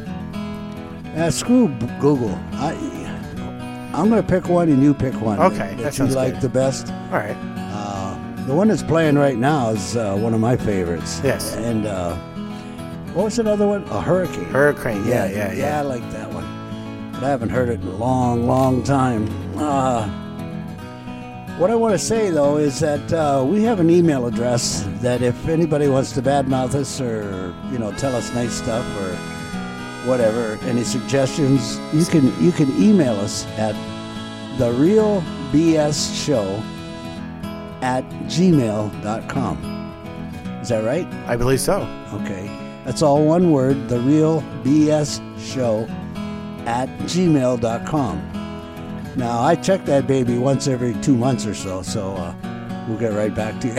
A: uh screw Google. I, I'm going to pick one and you pick one.
B: Okay,
A: that,
B: that
A: that
B: sounds
A: you like
B: good.
A: the best.
B: All right.
A: Uh, the one that's playing right now is uh, one of my favorites.
B: Yes.
A: And uh, what was another one? A Hurricane.
B: Hurricane. Yeah, yeah, yeah.
A: Yeah, I like that one. But I haven't heard it in a long, long time. Uh, what I want to say, though, is that uh, we have an email address that if anybody wants to badmouth us or, you know, tell us nice stuff or whatever, any suggestions, you can you can email us at the real b s show at gmail dot com. Is that right?
B: I believe so.
A: Okay. That's all one word, the real b s show at gmail dot com. Now, I check that baby once every two months or so, so uh, we'll get right back to you.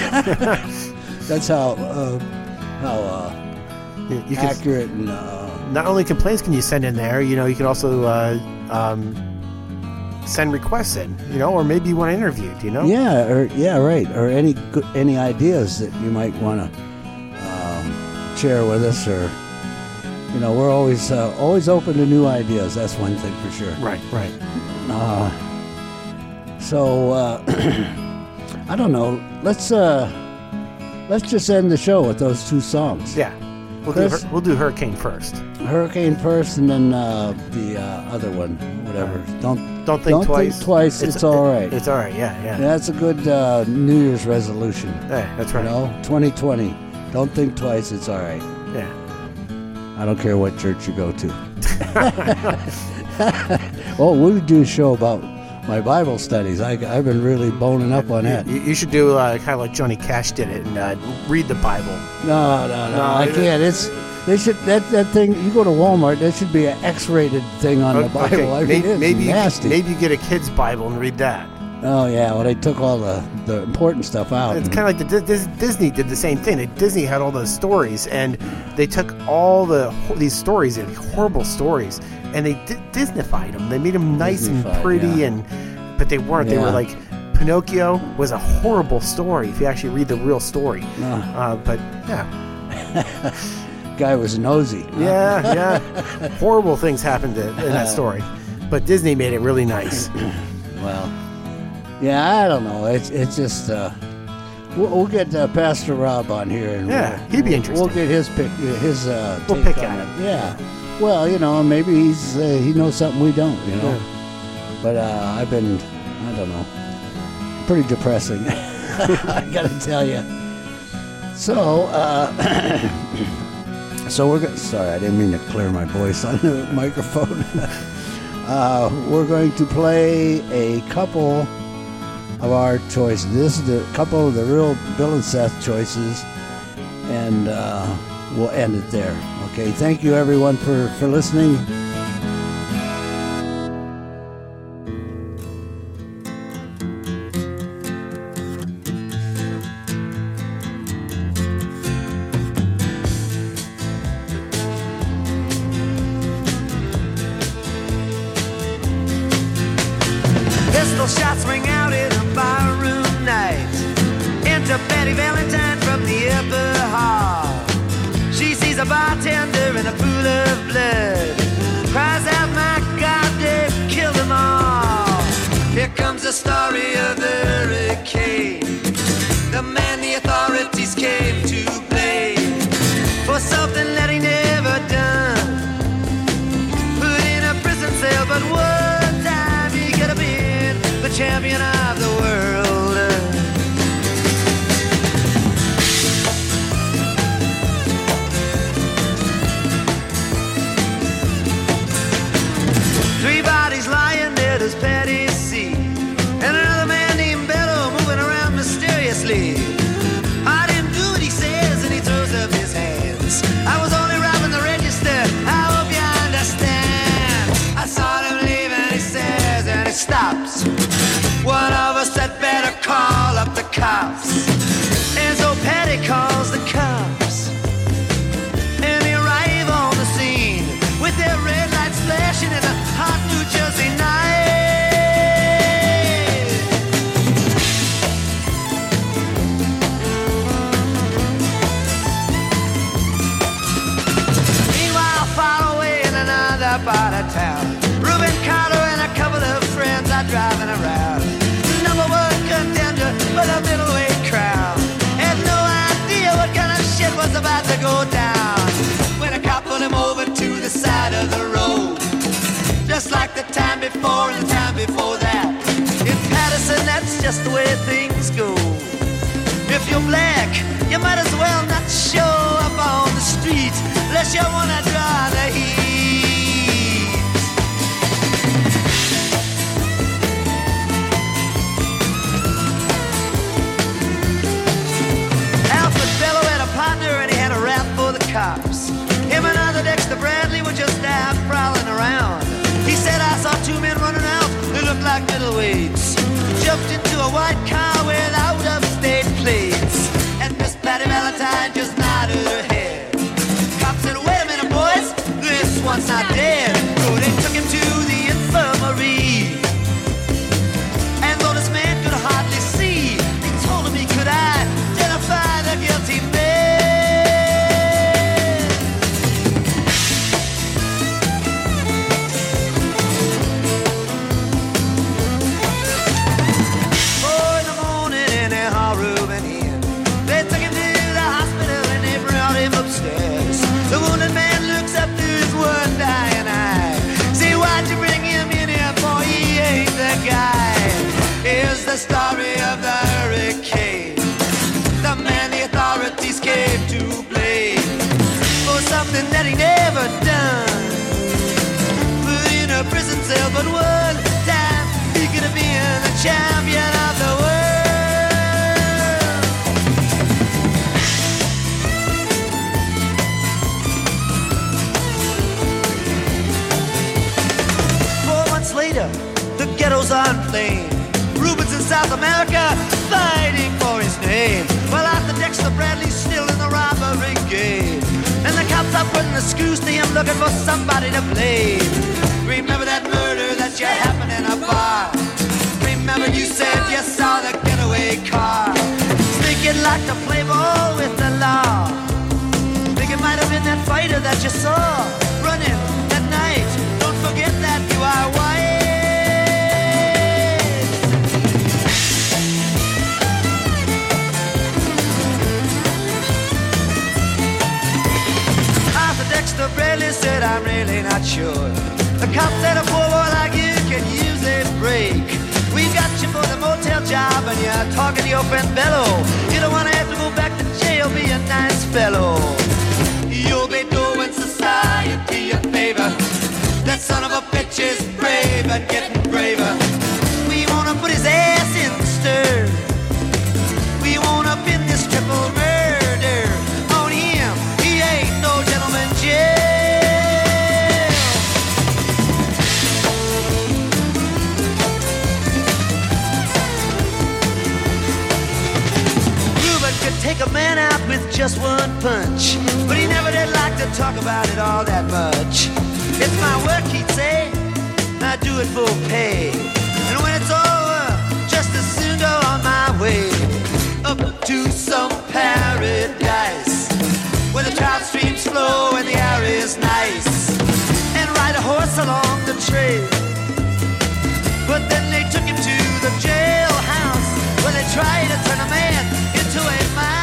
A: That's how uh, how uh,
B: You, you can,
A: accurate and uh,
B: not only complaints can you send in there, you know, you can also uh, um, send requests in, you know, or maybe you want to interview, do you know?
A: yeah, or yeah, right, or any good, any ideas that you might want to um, share with us, or you know, we're always uh, always open to new ideas. That's one thing for sure.
B: Right, right.
A: Uh, so uh, I don't know. Let's uh, let's just end the show with those two songs.
B: Yeah. We'll do,
A: Chris?
B: hur- we'll do Hurricane first.
A: Hurricane first, and then uh, the uh, other one, whatever. Don't
B: Don't think
A: don't
B: twice.
A: Think twice. It's, all right.
B: It's all right, yeah, yeah.
A: Yeah, that's a good uh, New Year's resolution.
B: Yeah, that's
A: You
B: right.
A: know, twenty twenty. Don't think twice. It's all right.
B: Yeah.
A: I don't care what church you go to. Oh, we would do a show about my Bible studies. I, I've been really boning up on that.
B: You, you should do uh, kind of like Johnny Cash did it and uh, read the Bible.
A: No, no, no,
B: No,
A: I
B: it-
A: can't. It's they should that that thing. You go to Walmart, there should be an X-rated thing on the Bible.
B: Okay,
A: I mean,
B: maybe,
A: it's
B: maybe, you,
A: nasty.
B: maybe you get a kid's Bible and read that.
A: Oh yeah, well they took all the, the important stuff out.
B: It's kind of like the Di- Dis- Disney did the same thing. They, Disney had all those stories, and they took all the these stories, and horrible stories, and they di- Disneyfied them. They made them nice and
A: Disneyfied,
B: pretty,
A: yeah.
B: and but they weren't. They were
A: Yeah.
B: like Pinocchio was a horrible story if you actually read the real story.
A: Ah.
B: Uh, but yeah,
A: Guy was nosy.
B: yeah, yeah, horrible things happened to, in that story. But Disney made it really nice.
A: Well, yeah, I don't know. It's it's just uh, we'll, we'll get uh, Pastor Rob on here, and
B: Yeah,
A: we'll,
B: he'd be interesting.
A: We'll get his pick, his uh,
B: We'll
A: take
B: pick
A: on
B: at
A: it. Yeah. Well, you know, maybe he's uh, he knows something we don't. You know.
B: Yeah.
A: But uh, I've been, I don't know, pretty depressing. I gotta tell you. So, uh, so we're going. Sorry, I didn't mean to clear my voice on the microphone. uh, we're going to play a couple of our choices. This is the couple of the real Bill and Seth choices, and uh, we'll end it there. Okay. Thank you, everyone, for for listening.
C: Pistol shots ring out in a barroom night. Enter Betty Valentine from the upper hall. She sees a bartender in a pool of blood. cops. And so Patty calls the cops. And they arrive on the scene with their red lights flashing in a hot New Jersey night. Meanwhile, far away in another part of town, Reuben Carter and a couple of friends are driving around. Number one contender for the middleweight crown. Had no idea what kind of shit was about to go down when a cop pulled him over to the side of the road. Just like the time before and the time before that. In Patterson, that's just the way things go. If you're black, you might as well not show up on the street unless you wanna draw the heat. Alfred Bellow had a partner and he had a rap for the cops. Him and other Dexter Bradley were just out prowling around. He said, I saw two men running out who looked like middleweights. Jumped into a white car with out-of-state plates. And Miss Patty Valentine just nodded her head. Cop said, wait a minute, boys, this one's not dead. So they took him to the infirmary. And though this man could hardly see, they told him he could identify the guilty man. Four in the morning and they hauled Reuben in. They took him to the hospital and they brought him upstairs. The wounded man looks up to his one dying eye. Say, why'd you bring him in here, boy? He ain't the guy. Here's the story of the hurricane. The man the authorities came to blame for something that he never done. Put in a prison cell, but one time he could have been the champion of the world. Four months later, the ghetto's on flame. Reuben's in South America, fighting for his name. Well, Arthur Dexter Bradley's still in the robbery game. And the cops are putting the screws to him, looking for somebody to blame. Remember that murder that you happened in a bar? Remember you said you saw the getaway car? Thinking like to play ball with the law. Think it might have been that fighter that you saw running that night. Don't forget that you are white. Dexter Bradley said, I'm really not sure. The cop said a poor boy like you can use a break. We got you for the motel job and you're talking to your friend Bello. You don't want to have to go back to jail, be a nice fellow. You'll be doing society a favor. That son of a bitch is brave and getting braver. We want to put his ass in the stir. We want to pin this triple murder on him. He ain't no gentleman jail. Reuben could take a man out with just one punch, but he never did like to talk about it all that much. It's my work, he'd say, I do it for pay. And when it's over, just as soon go on my way up to some paradise where the trout streams flow and the air is nice, and ride a horse along the trail. But then they took him to the jailhouse where they tried to turn a man into a mouse.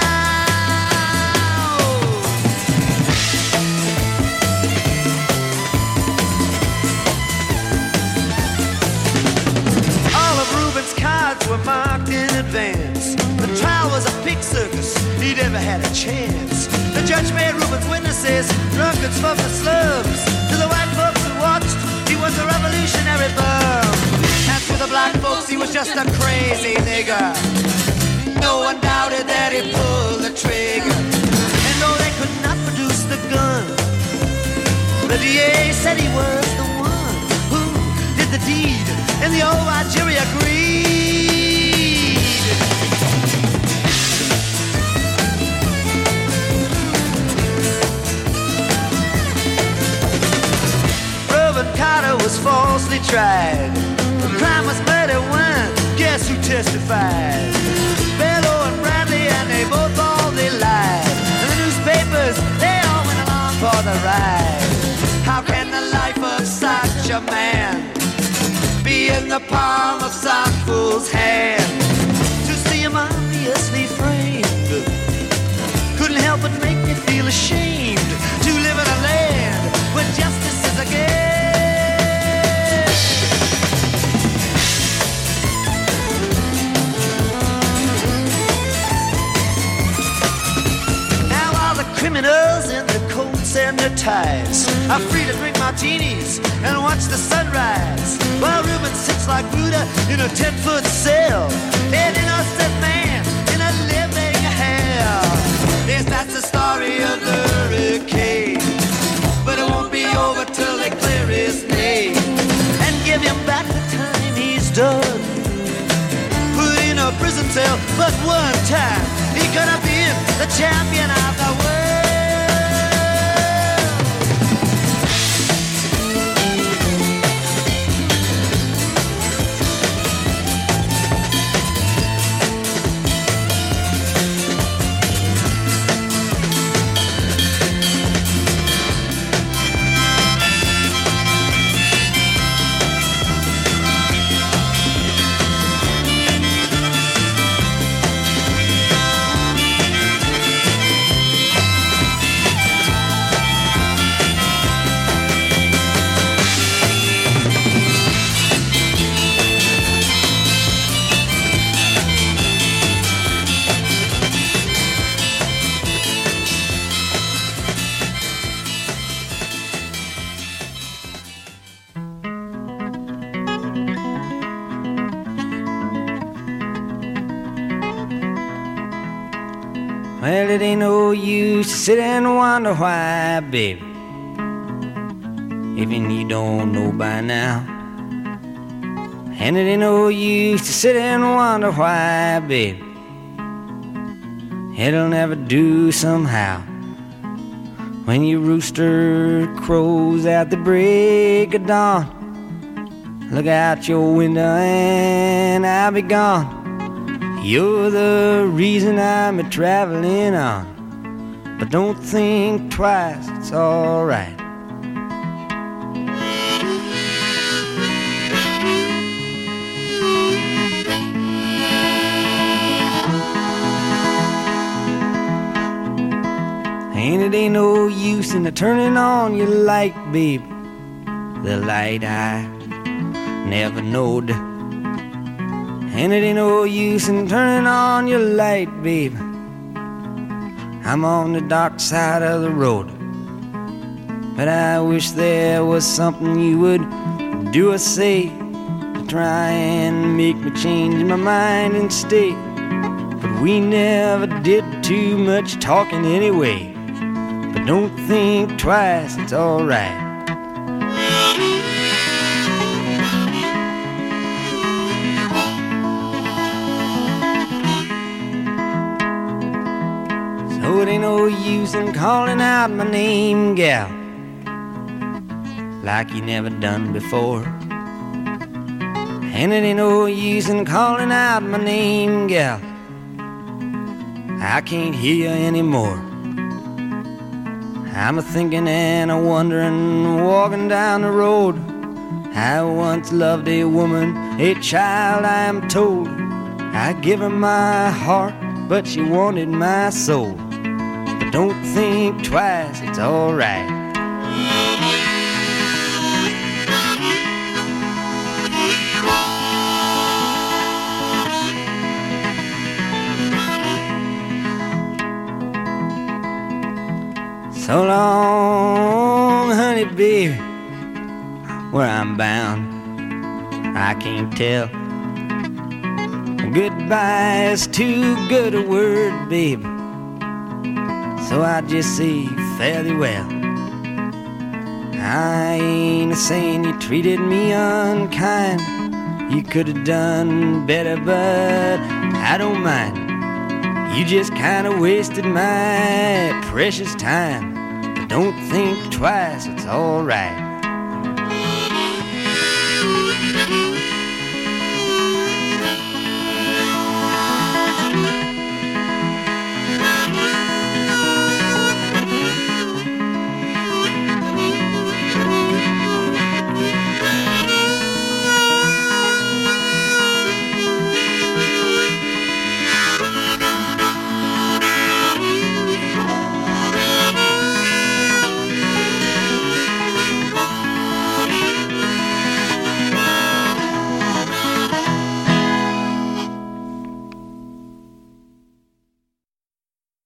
C: All of Reuben's cards were marked in advance. The trial was a pig circus, he never had a chance. The judge made Reuben's witnesses drunkards from the slums. To the white folks who watched, he was a revolutionary bum. As for the black folks, he was just a crazy nigger. No one doubted that he pulled the trigger. And though they could not produce the gun, the D A said he was the one who did the deed, and the old white jury agreed. falsely tried. The crime was murder one, guess who testified? Bello and Bradley, and they both all they lied. And the newspapers, they all went along for the ride. How can the life of such a man be in the palm of some fool's hand? To see him obviously framed couldn't help but make me feel ashamed to live in a land where justice is a game. Now all the criminals in the coats and the ties are free to drink martinis and watch the sunrise, while Reuben sits like Buddha in a ten-foot cell, an innocent man in a living hell. Yes, that's the story of the hurricane, but it won't be over till they clear his name and give him back the time he's done. Put in a prison cell but one time, he could have been the champion of the world. Well, it ain't no use to sit and wonder why, baby, even you don't know by now. And it ain't no use to sit and wonder why, baby, it'll never do somehow. When your rooster crows at the break of dawn, look out your window and I'll be gone. You're the reason I'm a-traveling on, but don't think twice, it's alright. And it ain't no use in turning on your light, babe, the light I never knowed. And it ain't no use in turning on your light, babe, I'm on the dark side of the road. But I wish there was something you would do or say to try and make me change my mind and stay. But we never did too much talking anyway. But don't think twice, it's alright. So it ain't no use in calling out my name, gal, like you never done before. And it ain't no use in calling out my name, gal, I can't hear you anymore. I'm a-thinking and a-wondering, walking down the road. I once loved a woman, a child I am told. I give her my heart, but she wanted my soul. But don't think twice, it's alright. So long, honey, baby, where I'm bound, I can't tell. Goodbye is too good a word, baby, so I just say fare thee well. I ain't saying you treated me unkind, you could have done better, but I don't mind. You just kinda wasted my precious time. But don't think twice, it's alright.
E: Thank